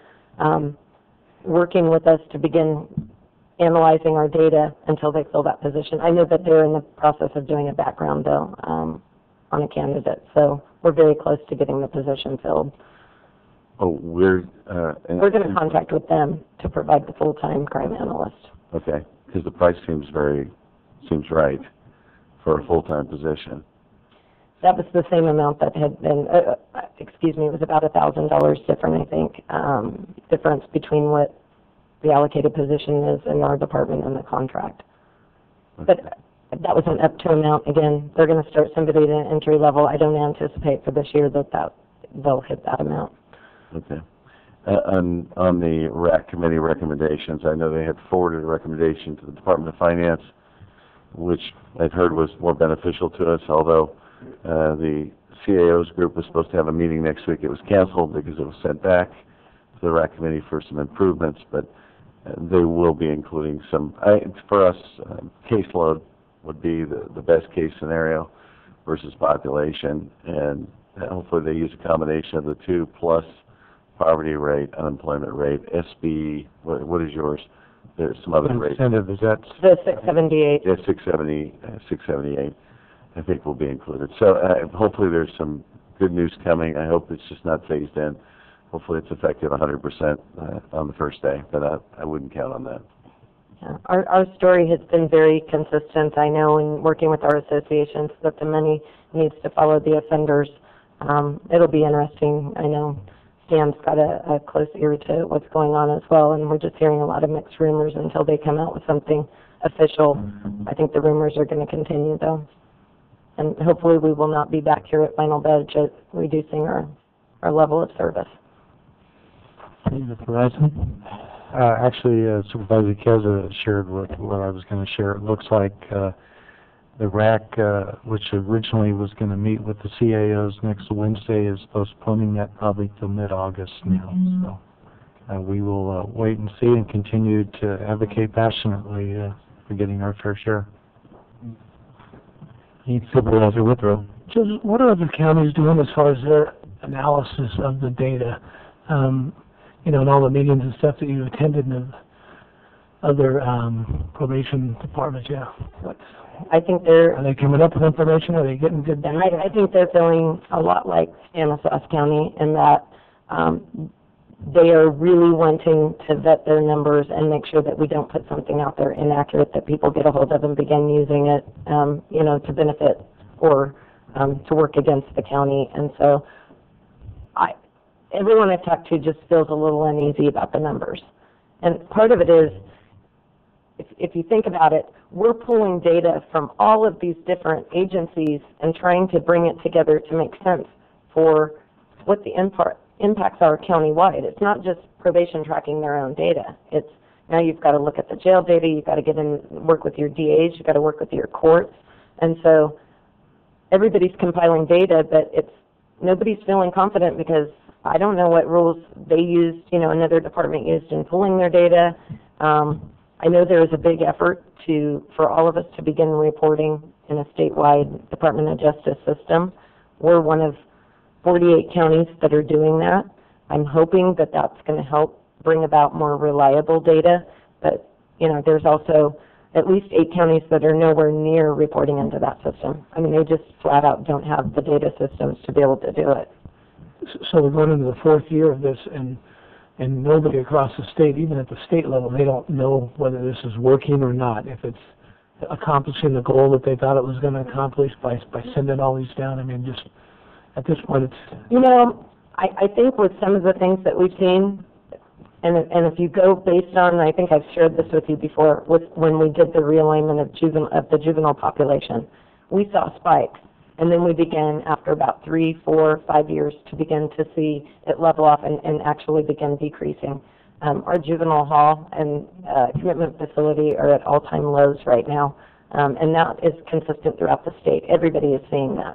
working with us to begin analyzing our data until they fill that position. I know that they're in the process of doing a background, though, on a candidate. So we're very close to getting the position filled. Oh, we're going to contract with them to provide the full-time crime analyst. Okay, because the price seems right for a full-time position. That was the same amount that had been, it was about $1,000 different, I think, difference between what the allocated position is in our department and the contract. Okay. But that was an up to amount. Again, they're going to start somebody at an entry level. I don't anticipate for this year that they'll hit that amount. Okay. On the RAC committee recommendations, I know they had forwarded a recommendation to the Department of Finance, which I've heard was more beneficial to us, although the CAO's group was supposed to have a meeting next week. It was canceled because it was sent back to the RAC committee for some improvements, but they will be including some. For us, caseload would be the best case scenario versus population, and hopefully they use a combination of the 2 plus poverty rate, unemployment rate, SB. What is yours? There's some other rate. Incentive, is that? The 678. Yeah, 678. I think will be included. So hopefully there's some good news coming. I hope it's just not phased in. Hopefully it's effective 100% on the first day, but I wouldn't count on that. Yeah. Our story has been very consistent. I know in working with our associations that the money needs to follow the offenders. It'll be interesting. I know Stan's got a close ear to what's going on as well, and we're just hearing a lot of mixed rumors until they come out with something official. I think the rumors are going to continue, though. And hopefully we will not be back here at final budget reducing our level of service. Horizon? Actually, Supervisor Chiesa shared what I was going to share. It looks like the RAC, which originally was going to meet with the CAOs next Wednesday, is postponing that probably till mid-August now. So we will wait and see and continue to advocate passionately for getting our fair share. Supervisor Withrow. So what are other counties doing as far as their analysis of the data? you know, and all the meetings and stuff that you attended in the other probation departments, yeah. I think they're... Are they coming up with information? Are they getting good data? I think they're feeling a lot like Stanislaus County in that they are really wanting to vet their numbers and make sure that we don't put something out there inaccurate, that people get a hold of and begin using it, you know, to benefit or to work against the county. And so everyone I've talked to just feels a little uneasy about the numbers. And part of it is, if you think about it, we're pulling data from all of these different agencies and trying to bring it together to make sense for what the impacts are countywide. It's not just probation tracking their own data. It's now you've got to look at the jail data, you've got to get in, work with your DAs, you've got to work with your courts. And so everybody's compiling data, but nobody's feeling confident because I don't know what rules they used, you know, another department used in pulling their data. I know there is a big effort for all of us to begin reporting in a statewide Department of Justice system. We're one of 48 counties that are doing that. I'm hoping that that's going to help bring about more reliable data, but, you know, there's also at least 8 counties that are nowhere near reporting into that system. I mean, they just flat out don't have the data systems to be able to do it. So we're going into the 4th year of this, and nobody across the state, even at the state level, they don't know whether this is working or not, if it's accomplishing the goal that they thought it was going to accomplish by sending all these down. I mean, just at this point, it's... You know, I think with some of the things that we've seen, and if you go based on, I think I've shared this with you before, when we did the realignment of the juvenile population, we saw spikes. And then we began, after about 3, 4, 5 years, to begin to see it level off and actually begin decreasing. Our juvenile hall and commitment facility are at all-time lows right now, and that is consistent throughout the state. Everybody is seeing that.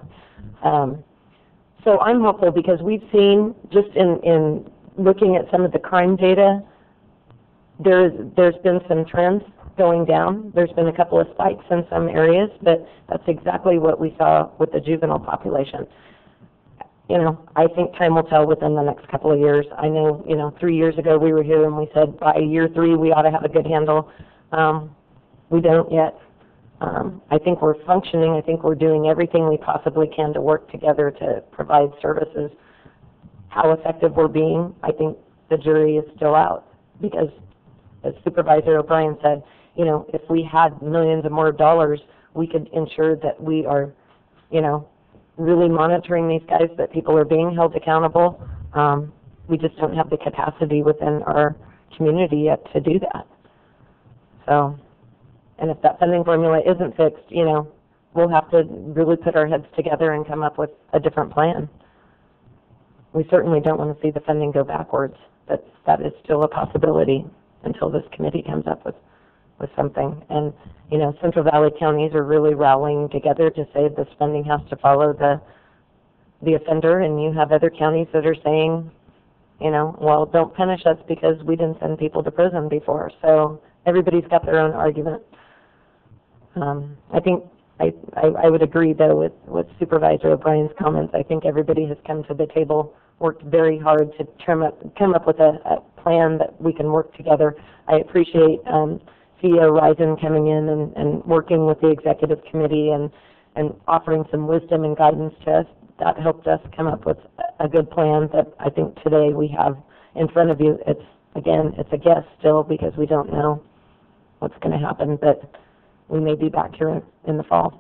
So I'm hopeful because we've seen, just in looking at some of the crime data, there's been some trends going down. There's been a couple of spikes in some areas, but that's exactly what we saw with the juvenile population. You know, I think time will tell within the next couple of years. I know, you know, 3 years ago we were here and we said by year 3 we ought to have a good handle. We don't yet. I think we're functioning. I think we're doing everything we possibly can to work together to provide services. How effective we're being, I think the jury is still out because, as Supervisor O'Brien said, you know, if we had millions of more dollars, we could ensure that we are, you know, really monitoring these guys, that people are being held accountable. We just don't have the capacity within our community yet to do that. So, and if that funding formula isn't fixed, you know, we'll have to really put our heads together and come up with a different plan. We certainly don't want to see the funding go backwards. That is still a possibility until this committee comes up with something. And, you know, Central Valley counties are really rallying together to say this funding has to follow the offender, and you have other counties that are saying, you know, well, don't punish us because we didn't send people to prison before. So everybody's got their own argument. I think I would agree, though, with Supervisor O'Brien's comments. I think everybody has come to the table, worked very hard to come up with a plan that we can work together. I appreciate CEO Risen coming in and working with the executive committee and offering some wisdom and guidance to us. That helped us come up with a good plan that I think today we have in front of you. It's a guess still because we don't know what's going to happen, but we may be back here in the fall.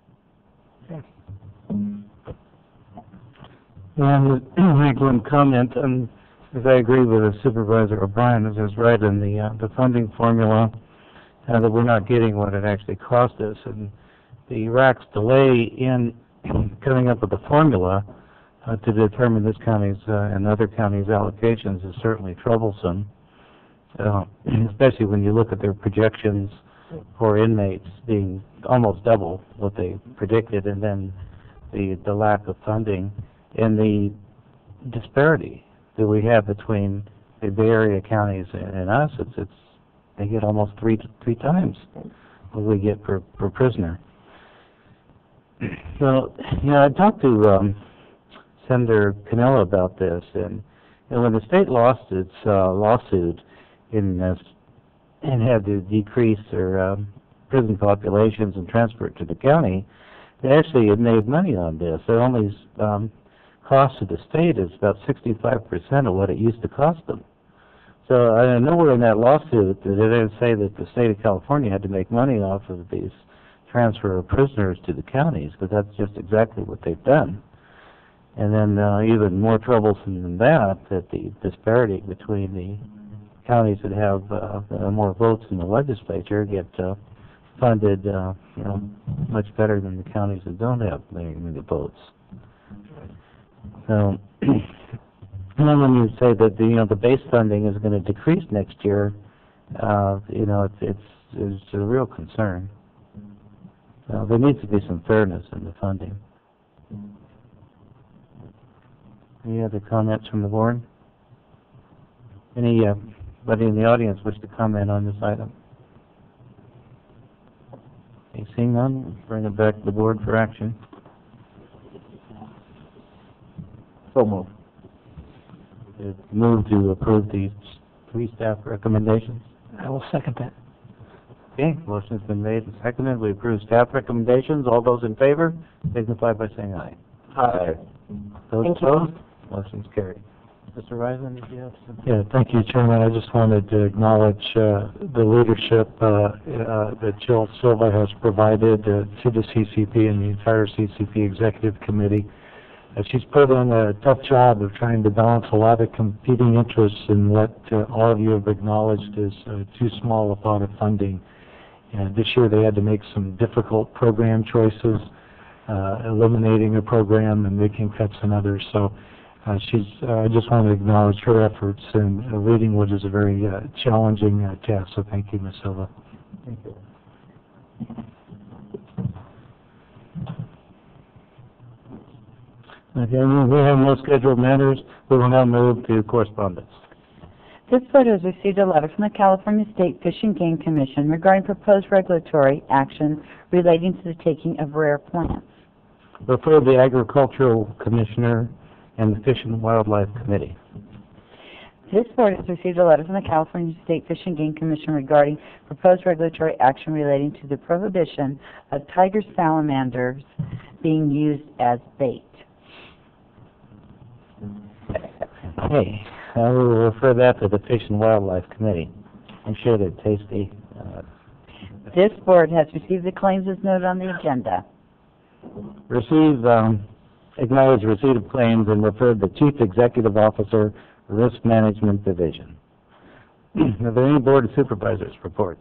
And make one comment, because I agree with Supervisor O'Brien, this is right in the funding formula, that we're not getting what it actually cost us. And the RAC's delay in coming up with the formula to determine this county's and other counties' allocations is certainly troublesome, especially when you look at their projections for inmates being almost double what they predicted, and then the lack of funding and the disparity that we have between the Bay Area counties and us. They get almost three times what we get per prisoner. So, you know, I talked to Senator Cannella about this, and And when the state lost its lawsuit in and had to decrease their prison populations and transfer it to the county, they actually had made money on this. Their only cost to the state is about 65% of what it used to cost them. So nowhere in that lawsuit did it say that the state of California had to make money off of these transfer of prisoners to the counties, but that's just exactly what they've done. And then even more troublesome than that, that the disparity between the counties that have more votes in the legislature get funded, much better than the counties that don't have many votes. So, and then when you say that the base funding is going to decrease next year, it's a real concern. There needs to be some fairness in the funding. Any other comments from the board? Anybody in the audience wish to comment on this item? Okay, seeing none, bring it back to the board for action. So moved. Move to approve these 3 staff recommendations. I will second that. Okay, motion's been made and seconded. We approve staff recommendations. All those in favor, signify by saying aye. Aye. Those opposed, motion's carried. Mr. Reisman, did you have something? Yeah, thank you, Chairman. I just wanted to acknowledge the leadership that Jill Silva has provided to the CCP and the entire CCP Executive Committee. She's put in a tough job of trying to balance a lot of competing interests in what all of you have acknowledged is too small a pot of funding. And this year they had to make some difficult program choices, eliminating a program and making cuts in others. So I just want to acknowledge her efforts in leading what is a very challenging task. So thank you, Ms. Silva. Thank you. Okay, we have no scheduled matters. We will now move to correspondence. This board has received a letter from the California State Fish and Game Commission regarding proposed regulatory action relating to the taking of rare plants. Refer the Agricultural Commissioner and the Fish and Wildlife Committee. This board has received a letter from the California State Fish and Game Commission regarding proposed regulatory action relating to the prohibition of tiger salamanders being used as bait. Okay, I will refer that to the Fish and Wildlife Committee. I'm sure they're tasty. This board has received the claims as noted on the agenda. Acknowledge receipt of claims and refer the Chief Executive Officer, Risk Management Division. Are there any Board of Supervisors reports?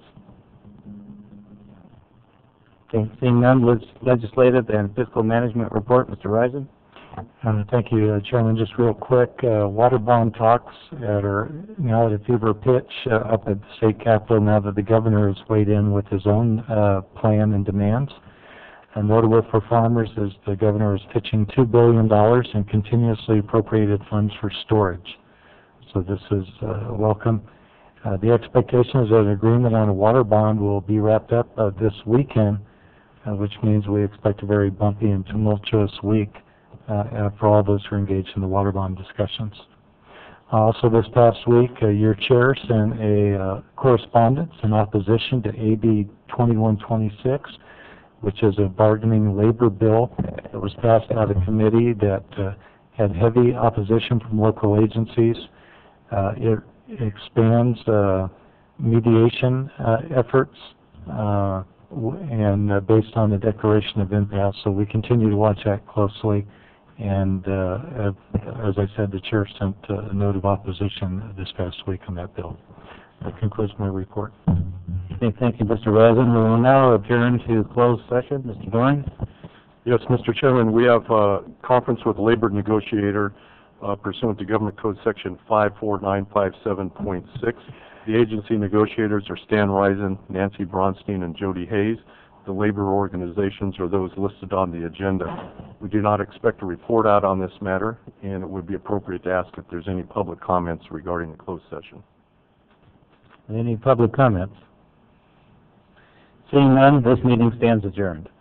Okay, seeing none, Legislative and Fiscal Management Report, Mr. Reisen. Thank you, Chairman. Just real quick, water bond talks are now at a fever pitch up at the state capitol now that the governor has weighed in with his own plan and demands. And notable for farmers is the governor is pitching $2 billion in continuously appropriated funds for storage. So this is welcome. The expectation is that an agreement on a water bond will be wrapped up this weekend, which means we expect a very bumpy and tumultuous week for all those who are engaged in the water bond discussions. Also this past week, your chair sent a correspondence in opposition to AB 2126, which is a bargaining labor bill that was passed out of committee that had heavy opposition from local agencies. It expands mediation efforts and based on the declaration of impasse. So we continue to watch that closely. And as I said, the chair sent a note of opposition this past week on that bill. That concludes my report. Okay, thank you, Mr. Reisen. We will now adjourn to closed session. Mr. Doring? Yes, Mr. Chairman, we have a conference with labor negotiator pursuant to Government Code Section 54957.6. The agency negotiators are Stan Reisen, Nancy Bronstein, and Jody Hayes. The labor organizations are those listed on the agenda. We do not expect a report out on this matter, and it would be appropriate to ask if there's any public comments regarding the closed session. Any public comments? Seeing none, this meeting stands adjourned.